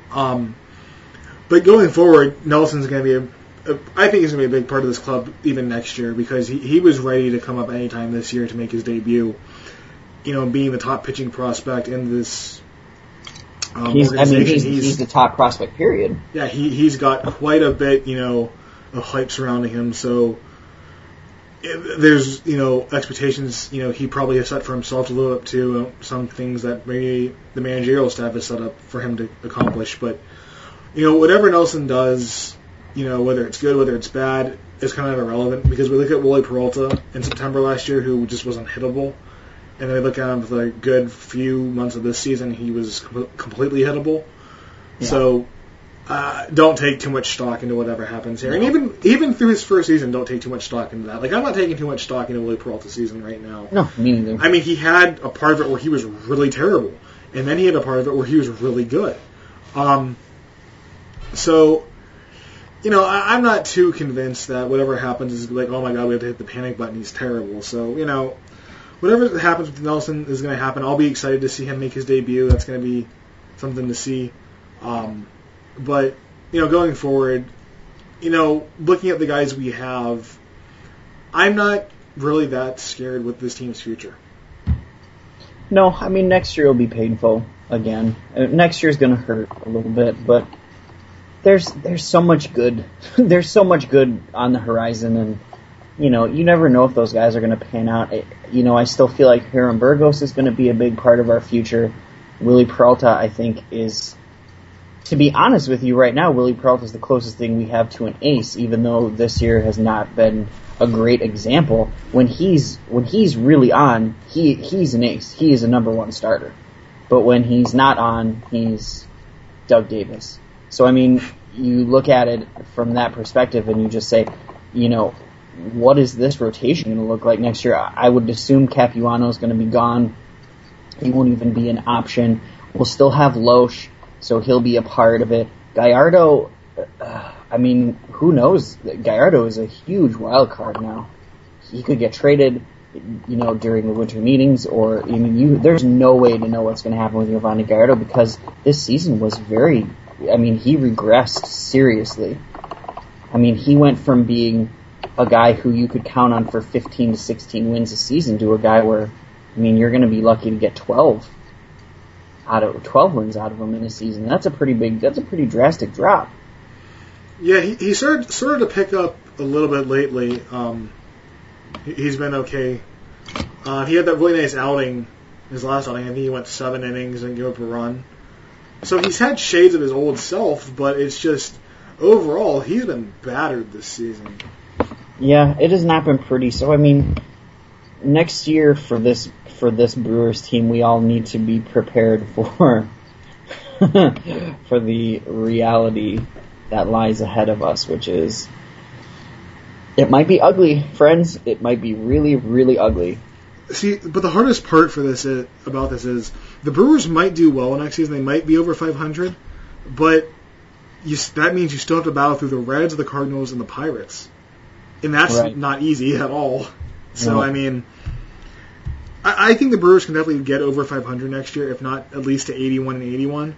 But going forward, Nelson's going to be I think he's going to be a big part of this club even next year, because he was ready to come up anytime this year to make his debut, being the top pitching prospect in this organization. He's the top prospect, period. Yeah, he's got quite a bit, of hype surrounding him, so there's, expectations, he probably has set for himself to live up to some things that maybe the managerial staff has set up for him to accomplish. But, whatever Nelson does, whether it's good, whether it's bad, is kind of irrelevant, because we look at Wily Peralta in September last year, who just wasn't hittable, and then we look at him for the good few months of this season, he was completely hittable. Yeah. So, don't take too much stock into whatever happens here. No. And even through his first season, don't take too much stock into that. I'm not taking too much stock into Wily Peralta's season right now. No, me neither. He had a part of it where he was really terrible, and then he had a part of it where he was really good. So, I'm not too convinced that whatever happens is like, oh my God, we have to hit the panic button, he's terrible. So, whatever happens with Nelson is going to happen. I'll be excited to see him make his debut. That's going to be something to see. But, going forward, looking at the guys we have, I'm not really that scared with this team's future. No, I mean, next year will be painful again. Next year's going to hurt a little bit, but there's so much good. There's so much good on the horizon, and you never know if those guys are going to pan out. I still feel like Hiram Burgos is going to be a big part of our future. Willie Peralta, I think, is, to be honest with you right now, Willie Peralta is the closest thing we have to an ace, even though this year has not been a great example. When he's really on, he's an ace. He is a number one starter. But when he's not on, he's Doug Davis. So, I mean, you look at it from that perspective and you just say, what is this rotation going to look like next year? I would assume Capuano is going to be gone. He won't even be an option. We'll still have Loesch, so he'll be a part of it. Gallardo, who knows? Gallardo is a huge wild card now. He could get traded, during the winter meetings, or there's no way to know what's going to happen with Giovanni Gallardo because this season was he regressed seriously. He went from being a guy who you could count on for 15 to 16 wins a season to a guy where, you're going to be lucky to get 12 wins out of him in a season. That's a pretty drastic drop. Yeah, he started to pick up a little bit lately. He's been okay. He had that really nice outing, his last outing. I think he went 7 innings and gave up a run. So he's had shades of his old self, but it's just, overall, he's been battered this season. Yeah, it has not been pretty. So, next year for this Brewers team, we all need to be prepared for for the reality that lies ahead of us, which is, it might be ugly, friends. It might be really, really ugly. See, but the hardest part for about this is the Brewers might do well next season. They might be over 500, but that means you still have to battle through the Reds, the Cardinals, and the Pirates. And that's right. Not easy at all. So, No. I think the Brewers can definitely get over 500 next year, if not at least to 81 and 81.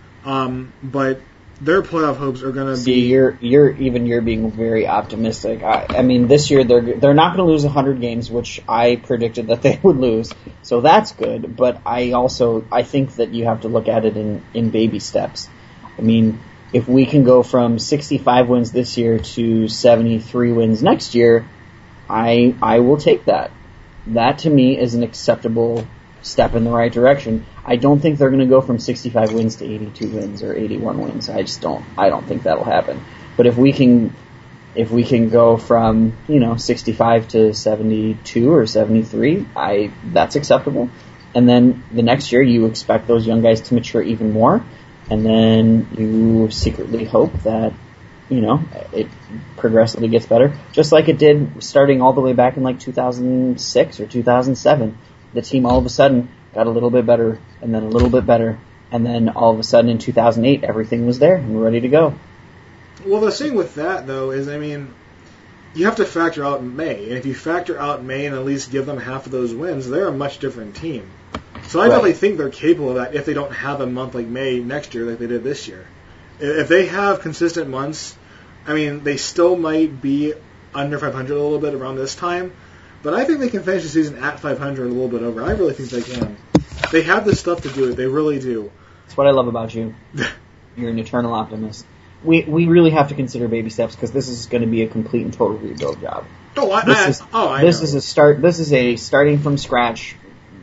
But their playoff hopes are going to be... You're being very optimistic. This year they're not going to lose 100 games, which I predicted that they would lose. So that's good. But I think that you have to look at it in baby steps. If we can go from 65 wins this year to 73 wins next year, I will take that. That to me is an acceptable step in the right direction. I don't think they're going to go from 65 wins to 82 wins or 81 wins. I don't think that'll happen. But if we can go from 65 to 72 or 73, that's acceptable. And then the next year you expect those young guys to mature even more, and then you secretly hope that it progressively gets better, just like it did starting all the way back in 2006 or 2007. The team all of a sudden got a little bit better, and then a little bit better, and then all of a sudden in 2008 everything was there and ready to go. Well, the thing with that though is, you have to factor out May, and if you factor out May and at least give them half of those wins, they're a much different team. So I definitely think they're capable of that if they don't have a month like May next year like they did this year. If they have consistent months, they still might be under 500 a little bit around this time, but I think they can finish the season at 500 a little bit over. I really think they can. They have the stuff to do it. They really do. That's what I love about you. You're an eternal optimist. We really have to consider baby steps because this is going to be a complete and total rebuild job. This is a start. This is a starting from scratch.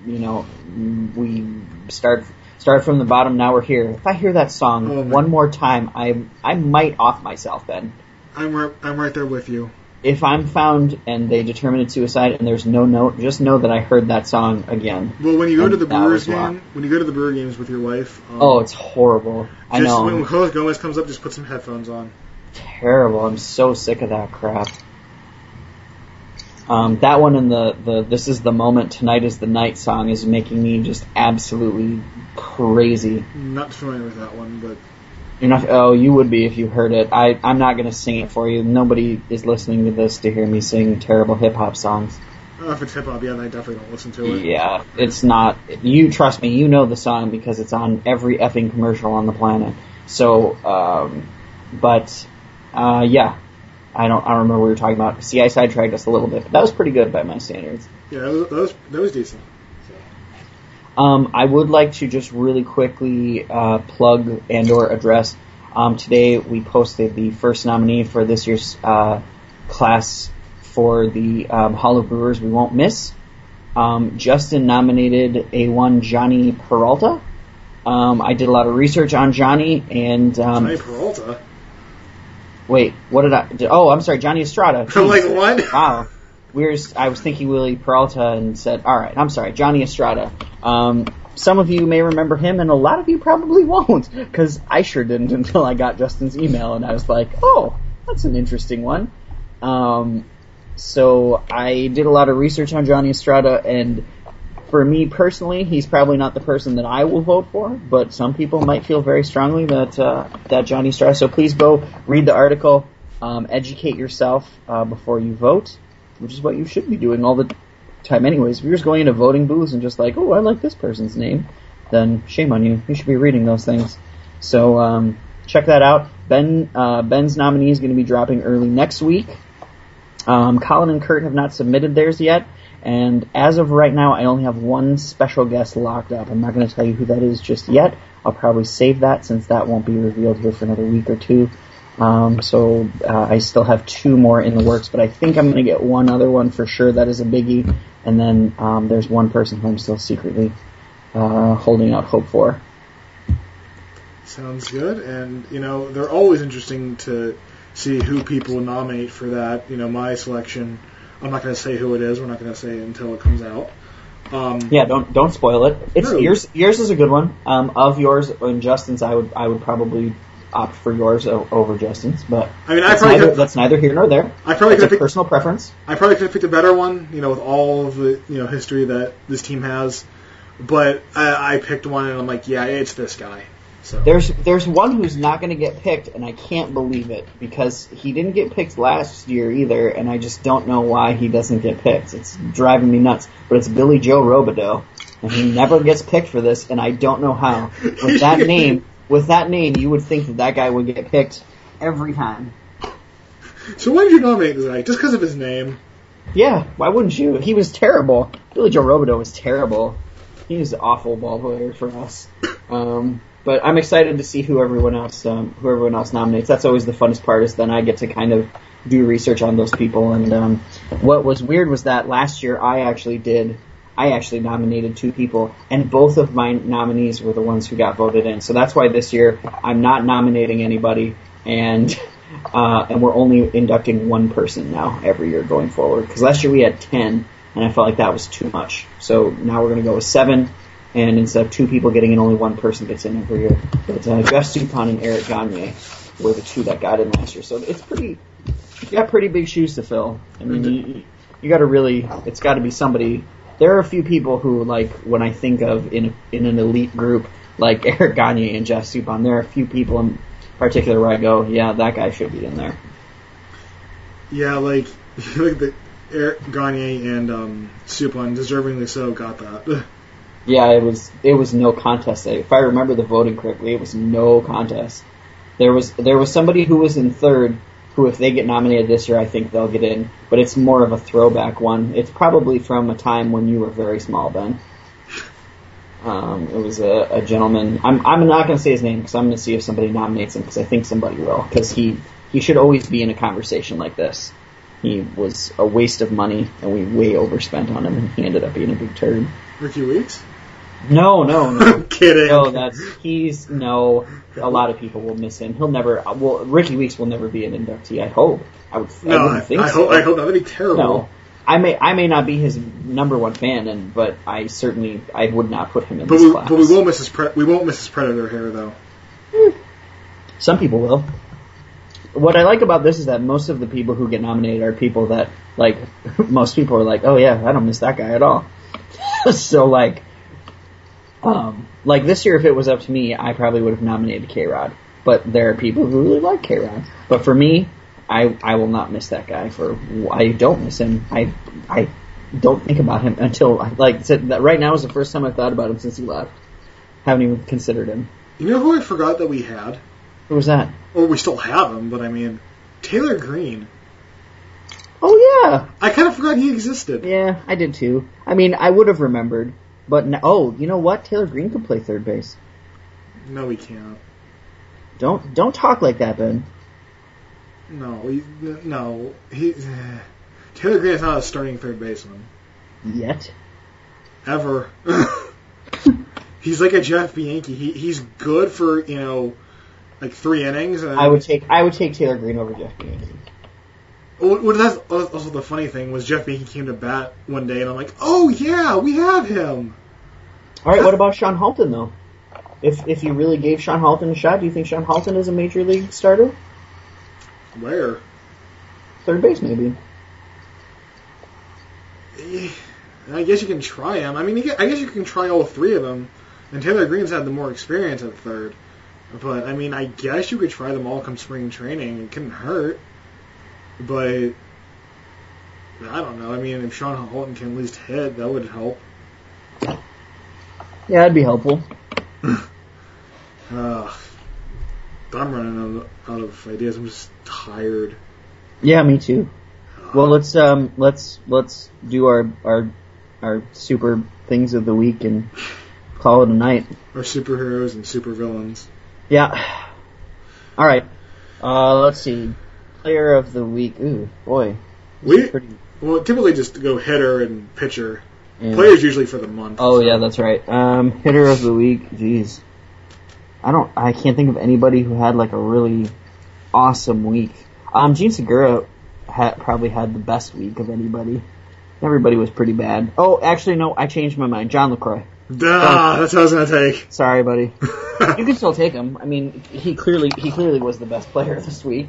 We start from the bottom. Now we're here. If I hear that song one more time, I might off myself. Ben, I'm right there with you. If I'm found and they determine it's suicide and there's no note, just know that I heard that song again. Well, when you go to the Brewers game, when you go to the Brewer games with your wife, it's horrible. I know. When Carlos Gomez comes up, just put some headphones on. Terrible. I'm so sick of that crap. That one and the "This Is the Moment, Tonight Is the Night" song is making me just absolutely crazy. Not familiar with that one, but you're not. Oh, you would be if you heard it. I'm not going to sing it for you. Nobody is listening to this to hear me sing terrible hip hop songs. If it's hip hop, yeah, then I definitely don't listen to it. Yeah, it's not. You trust me. You know the song because it's on every effing commercial on the planet. So, yeah. I don't remember what we were talking about. See, I sidetracked us a little bit, but that was pretty good by my standards. Yeah, that was decent. I would like to just really quickly plug and/or address. Today we posted the first nominee for this year's class for the Hall of Brewers We Won't Miss. Justin nominated A1 Johnny Peralta. I did a lot of research on Johnny and Johnny Peralta. Wait, what did I do? Oh, I'm sorry, Johnny Estrada. I'm like, what? Wow. I was thinking Willie Peralta and said, all right, I'm sorry, Johnny Estrada. Some of you may remember him, and a lot of you probably won't, because I sure didn't until I got Justin's email, and I was like, oh, that's an interesting one. So I did a lot of research on Johnny Estrada, and for me personally, he's probably not the person that I will vote for, but some people might feel very strongly that Johnny Estrada. So please go read the article, educate yourself before you vote, which is what you should be doing all the time anyways. If you're just going into voting booths and just like, oh, I like this person's name, then shame on you. You should be reading those things. So check that out. Ben's nominee is going to be dropping early next week. Colin and Kurt have not submitted theirs yet. And as of right now, I only have one special guest locked up. I'm not going to tell you who that is just yet. I'll probably save that since that won't be revealed here for another week or two. So I still have 2 more in the works, but I think I'm going to get one other one for sure that is a biggie. And then there's one person who I'm still secretly holding out hope for. Sounds good. And, they're always interesting to see who people nominate for that. My selection, I'm not going to say who it is. We're not going to say it until it comes out. Yeah, don't spoil it. It's no. Yours is a good one. Of yours and Justin's, I would probably opt for yours over Justin's, but I mean, that's neither here nor there. It's a personal preference. I probably could have picked a better one, with all of the history that this team has. But I picked one, and I'm like, yeah, it's this guy. So there's one who's not going to get picked, and I can't believe it because he didn't get picked last year either, and I just don't know why he doesn't get picked. It's driving me nuts. But it's Billy Joe Robideau, and he never gets picked for this, and I don't know how. With that name, you would think that guy would get picked every time. So why did you nominate this guy? Just because of his name? Yeah, why wouldn't you? He was terrible. Billy Joe Robideau was terrible. He was an awful ball player for us. But I'm excited to see who everyone else nominates. That's always the funnest part, is then I get to kind of do research on those people. And what was weird was that last year I actually nominated 2 people, and both of my nominees were the ones who got voted in. So that's why this year I'm not nominating anybody, and we're only inducting 1 person now every year going forward. Because last year we had 10, and I felt like that was too much. So now we're going to go with 7, and instead of 2 people getting in, only 1 person gets in every year. But Jeff Suppan and Eric Gagne were the 2 that got in last year. So you got pretty big shoes to fill. I mean, you got to it's got to be somebody. There are a few people who, like, when I think of in an elite group, like Eric Gagne and Jeff Suppan, there are a few people in particular where I go, yeah, that guy should be in there. Yeah, like the Eric Gagne and Suppan, deservingly so, got that. Yeah, it was no contest. If I remember the voting correctly, it was no contest. There was somebody who was in 3rd, who, if they get nominated this year, I think they'll get in. But it's more of a throwback one. It's probably from a time when you were very small, Ben. It was a gentleman. I'm not going to say his name because I'm going to see if somebody nominates him, because I think somebody will. Because he should always be in a conversation like this. He was a waste of money, and we way overspent on him, and he ended up being a big turd. Ricky Weeks? No. I'm kidding. No, a lot of people will miss him. Ricky Weeks will never be an inductee, I hope. I wouldn't think so. I hope not. That'd be terrible. No. I may not be his number 1 fan, but I would not put him in this class. But we won't miss his Predator hair, though. Some people will. What I like about this is that most of the people who get nominated are people that, like, most people are like, oh yeah, I don't miss that guy at all. So, like this year, if it was up to me, I probably would have nominated K-Rod. But there are people who really like K-Rod. But for me, I will not miss that guy. I don't miss him. I don't think about him until, like, that right now is the first time I've thought about him since he left. Haven't even considered him. You know who I forgot that we had? Who was that? Well, we still have him, but I mean, Taylor Green. Oh, yeah. I kind of forgot he existed. Yeah, I did too. I mean, I would have remembered. But, you know what? Taylor Green could play third base. No, he can't. Don't talk like that, Ben. No. Taylor Green is not a starting third baseman. Yet. Ever. He's like a Jeff Bianchi. He's good for, like 3 innings. And I would take Taylor Green over Jeff Bianchi. Well, that's also the funny thing was Jeff Bianchi came to bat one day, and I'm like, oh yeah, we have him. All right, what about Sean Halton though? If you really gave Sean Halton a shot, do you think Sean Halton is a major league starter? Where? Third base, maybe. I guess you can try him. I mean, I guess you can try all 3 of them. And Taylor Green's had the more experience at third. But, I mean, I guess you could try them all come spring training. It couldn't hurt. But, I don't know. I mean, if Sean Halton can at least hit, that would help. Yeah, that'd be helpful. I'm running out of ideas. I'm just tired. Yeah, me too. Well, let's do our super things of the week and call it a night. Our superheroes and supervillains. Yeah. All right. Let's see. Player of the week. Ooh, boy. Well, typically just go hitter and pitcher. Yeah. Players usually for the month. Oh, yeah, that's right. Hitter of the week. Jeez. I can't think of anybody who had like a really awesome week. Gene Segura probably had the best week of anybody. Everybody was pretty bad. Oh, actually, no, I changed my mind. John LaCroix. That's what I was going to take. Sorry, buddy. You can still take him. I mean, he clearly was the best player this week.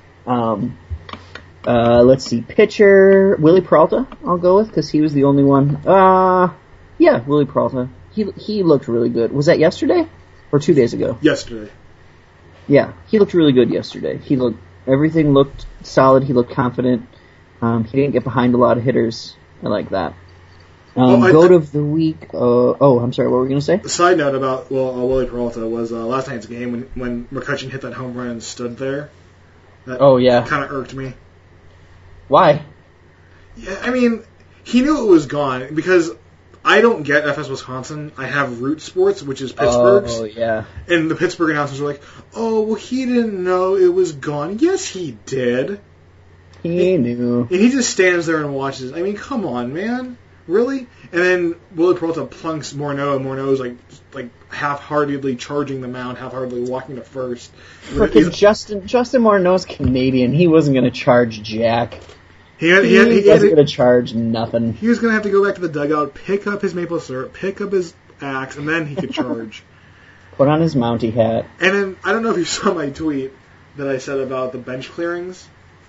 Let's see. Pitcher, Willie Peralta, I'll go with, because he was the only one. Yeah, Willie Peralta. He looked really good. Was that yesterday? Or 2 days ago? Yesterday. Yeah, he looked really good yesterday. Everything looked solid. He looked confident. He didn't get behind a lot of hitters. I like that. Goat of the week. I'm sorry. What were we going to say? A side note about Willie Peralta was last night's game when McCutchen hit that home run and stood there. That kind of irked me. Why? Yeah, I mean, he knew it was gone because I don't get FS Wisconsin. I have Root Sports, which is Pittsburgh's. Oh, yeah. And the Pittsburgh announcers were like, oh, well, he didn't know it was gone. Yes, he did. He knew. And he just stands there and watches. I mean, come on, man. Really? And then Willie Peralta plunks Morneau, and Morneau's like half-heartedly charging the mound, half-heartedly walking to first. Frickin' Justin Morneau's Canadian. He wasn't going to charge jack. He wasn't going to charge nothing. He was going to have to go back to the dugout, pick up his maple syrup, pick up his axe, and then he could charge. Put on his Mountie hat. And then, I don't know if you saw my tweet that I said about the bench clearings.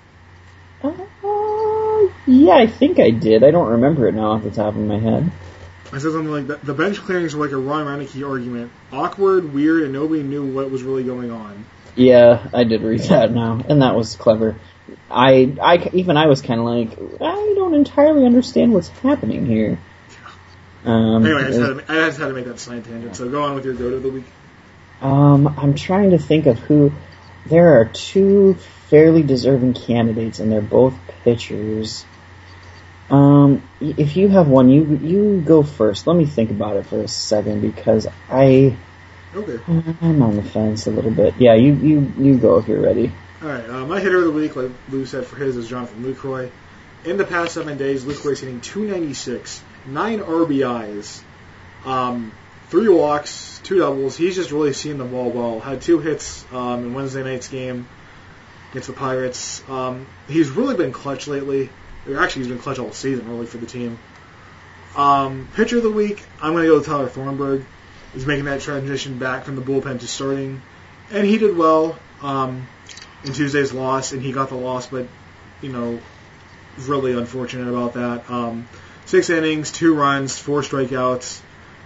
Yeah, I think I did. I don't remember it now off the top of my head. I said something like that. The bench clearings were like a Ron Reineke argument. Awkward, weird, and nobody knew what was really going on. Yeah, I did read that now, and that was clever. I was kind of like, I don't entirely understand what's happening here. Anyway, I just had to make that side tangent. So go on with your goat of the week. I'm trying to think of who. There are 2 fairly deserving candidates, and they're both pitchers. If you have one, you go first. Let me think about it for a second because I'm on the fence a little bit. Yeah, you go if you're ready. All right, my hitter of the week, like Lou said, for his is Jonathan Lucroy. In the past 7 days, Lucroy's hitting .296, 9 RBIs, 3 walks, 2 doubles. He's just really seeing the ball well. Had 2 hits in Wednesday night's game against the Pirates. He's really been clutch lately. Actually, he's been clutch all season, really, for the team. Pitcher of the week, I'm going to go with Tyler Thornburg. He's making that transition back from the bullpen to starting. And he did well in Tuesday's loss, and he got the loss, but, really unfortunate about that. 6 innings, 2 runs, 4 strikeouts.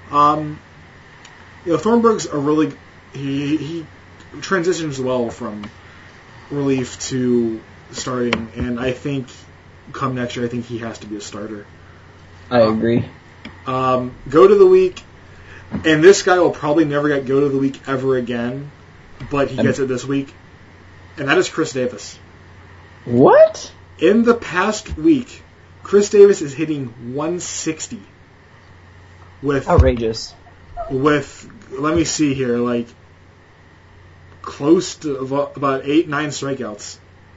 Thornburg's he transitions well from relief to starting, and I think come next year, I think he has to be a starter. I agree. Goat of the week, and this guy will probably never get goat of the week ever again, but he gets it this week, and that is Chris Davis. What? In the past week, Chris Davis is hitting 160 with outrageous. With, let me see here, like close to about 8-9 strikeouts.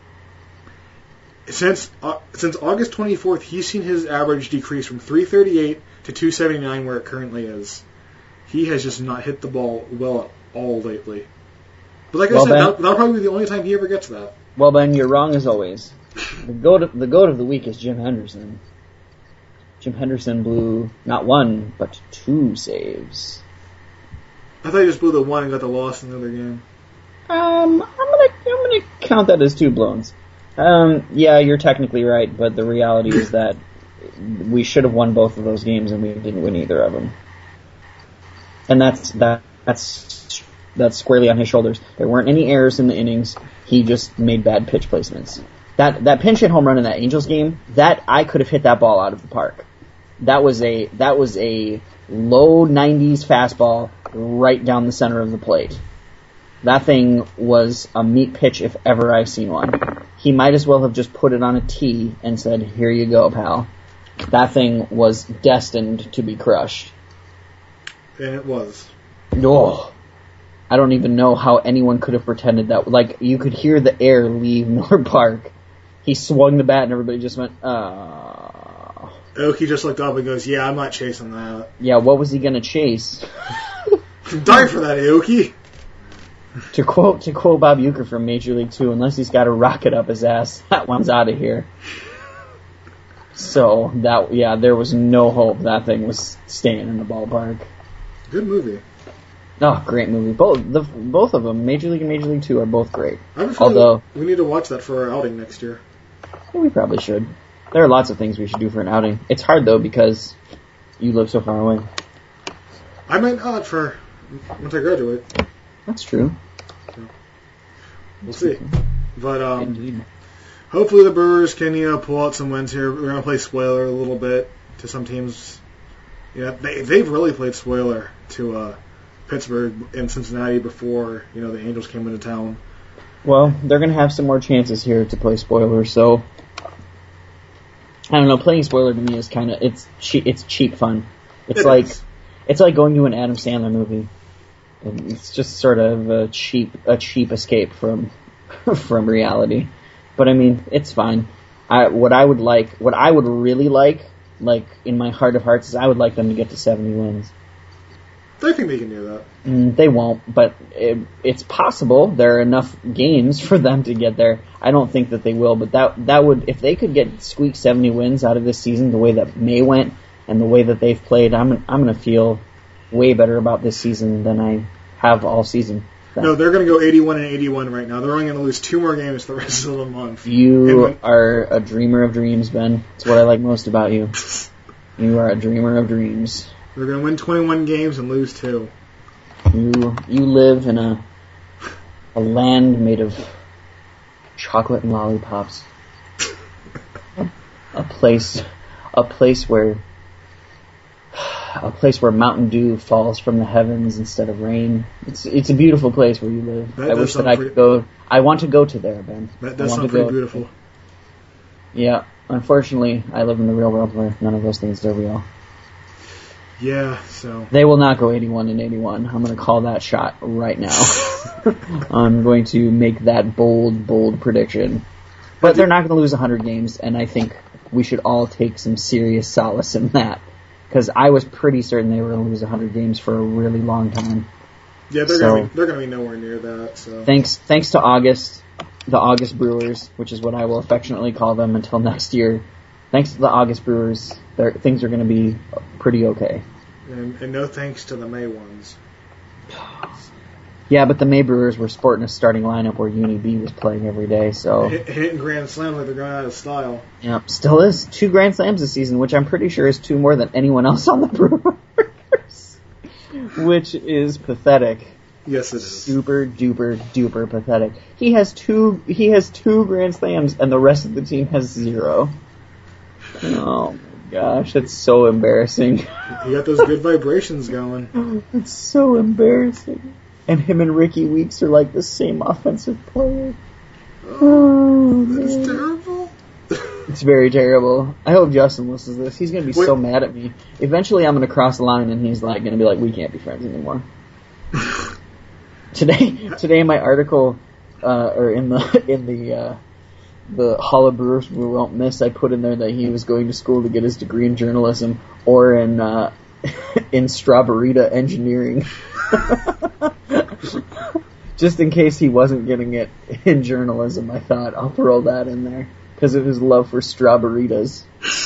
Since August 24th, he's seen his average decrease from 338 to 279, where it currently is. He has just not hit the ball well at all lately. But like I said, that'll probably be the only time he ever gets that. Well, Ben, you're wrong as always. The goat of the week is Jim Henderson. Jim Henderson blew not 1, but 2 saves. I thought he just blew the 1 and got the loss in the other game. I'm gonna count that as 2 blowns. Yeah, you're technically right, but the reality is that we should have won both of those games and we didn't win either of them. And that's squarely on his shoulders. There weren't any errors in the innings. He just made bad pitch placements. That pinch hit home run in that Angels game, that I could have hit that ball out of the park. That was a low 90s fastball right down the center of the plate. That thing was a meat pitch if ever I've seen one. He might as well have just put it on a tee and said, "Here you go, pal." That thing was destined to be crushed. And it was. Oh, I don't even know how anyone could have pretended that. Like, you could hear the air leave Miller Park. He swung the bat and everybody just went, oh. Oki just looked up and goes, "Yeah, I'm not chasing that." Yeah, what was he going to chase? Die for that, Aoki. To quote Bob Uecker from Major League 2, unless he's got a rocket up his ass, that one's out of here. So, there was no hope that thing was staying in the ballpark. Good movie. Oh, great movie. Both of them, Major League and Major League 2, are both great. Although we need to watch that for our outing next year. Yeah, we probably should. There are lots of things we should do for an outing. It's hard, though, because you live so far away. I might not once I graduate. That's true. So, we'll see. But hopefully the Brewers can pull out some wins here. We're going to play spoiler a little bit to some teams. Yeah, they've really played spoiler to Pittsburgh and Cincinnati before the Angels came into town. Well, they're going to have some more chances here to play spoiler, so I don't know. Playing spoiler to me is kind of it's cheap fun. It's like going to an Adam Sandler movie. And it's just sort of a cheap escape from reality. But I mean, it's fine. What I would really like in my heart of hearts, is I would like them to get to 70 wins. I think they can do that. They won't, but it's possible. There are enough games for them to get there. I don't think that they will, but that would, if they could squeak 70 wins out of this season, the way that May went and the way that they've played, I'm gonna feel way better about this season than I have all season. No, they're going to go 81-81 right now. They're only going to lose 2 more games the rest of the month. You are a dreamer of dreams, Ben. That's what I like most about you. You are a dreamer of dreams. They're going to win 21 games and lose 2. You live in a land made of chocolate and lollipops. A place where Mountain Dew falls from the heavens instead of rain. It's a beautiful place where you live. I wish that I could go. I want to go to there, Ben. That does sound pretty beautiful. Yeah, unfortunately, I live in the real world where none of those things are real. Yeah, so they will not go 81-81. I'm going to call that shot right now. I'm going to make that bold prediction. But they're not going to lose 100 games, and I think we should all take some serious solace in that. Because I was pretty certain they were going to lose 100 games for a really long time. Yeah, they're going to be nowhere near that. So thanks to August, the August Brewers, which is what I will affectionately call them until next year. Thanks to the August Brewers, things are going to be pretty okay. And no thanks to the May ones. Yeah, but the May Brewers were sporting a starting lineup where Uni B was playing every day, so hitting grand slam like they're going out of style. Yeah, still is 2 grand slams this season, which I'm pretty sure is 2 more than anyone else on the Brewers, which is pathetic. Yes, it is. Super duper pathetic. He has 2 grand slams, and the rest of the team has 0. Oh my gosh, that's so embarrassing. You got those good vibrations going. It's so embarrassing. And him and Ricky Weeks are like the same offensive player. Oh, that's terrible. It's very terrible. I hope Justin listens to this. He's going to be so mad at me. Eventually I'm going to cross the line and he's like going to be like, we can't be friends anymore. Today in my article, or in the Hall of Brewers we won't miss, I put in there that he was going to school to get his degree in journalism or in Strawberita engineering. Just in case he wasn't getting it in journalism, I thought I'll throw that in there because of his love for Strawberitas.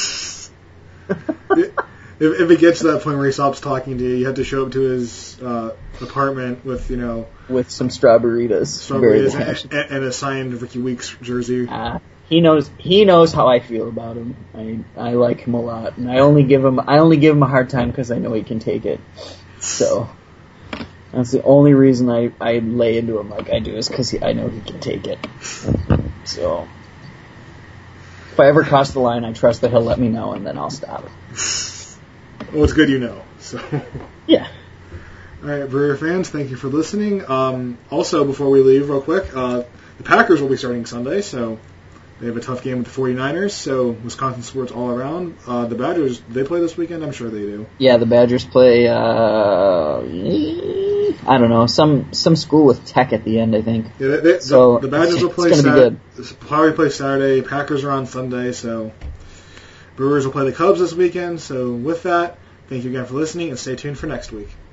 If it gets to that point where he stops talking to you, you have to show up to his apartment with some Strawberitas and a signed Ricky Weeks jersey. He knows how I feel about him. I like him a lot, and I only give him a hard time because I know he can take it. So that's the only reason I lay into him like I do, is because I know he can take it. So if I ever cross the line, I trust that he'll let me know, and then I'll stop. Well, it's good you know. So yeah. All right, Brewer fans, thank you for listening. Also, before we leave, real quick, the Packers will be starting Sunday, so they have a tough game with the 49ers, so Wisconsin sports all around. The Badgers, they play this weekend? I'm sure they do. Yeah, the Badgers play, I don't know, some school with Tech at the end, I think. Yeah, the Badgers will play Saturday. Probably play Saturday. Packers are on Sunday, so Brewers will play the Cubs this weekend. So with that, thank you again for listening, and stay tuned for next week.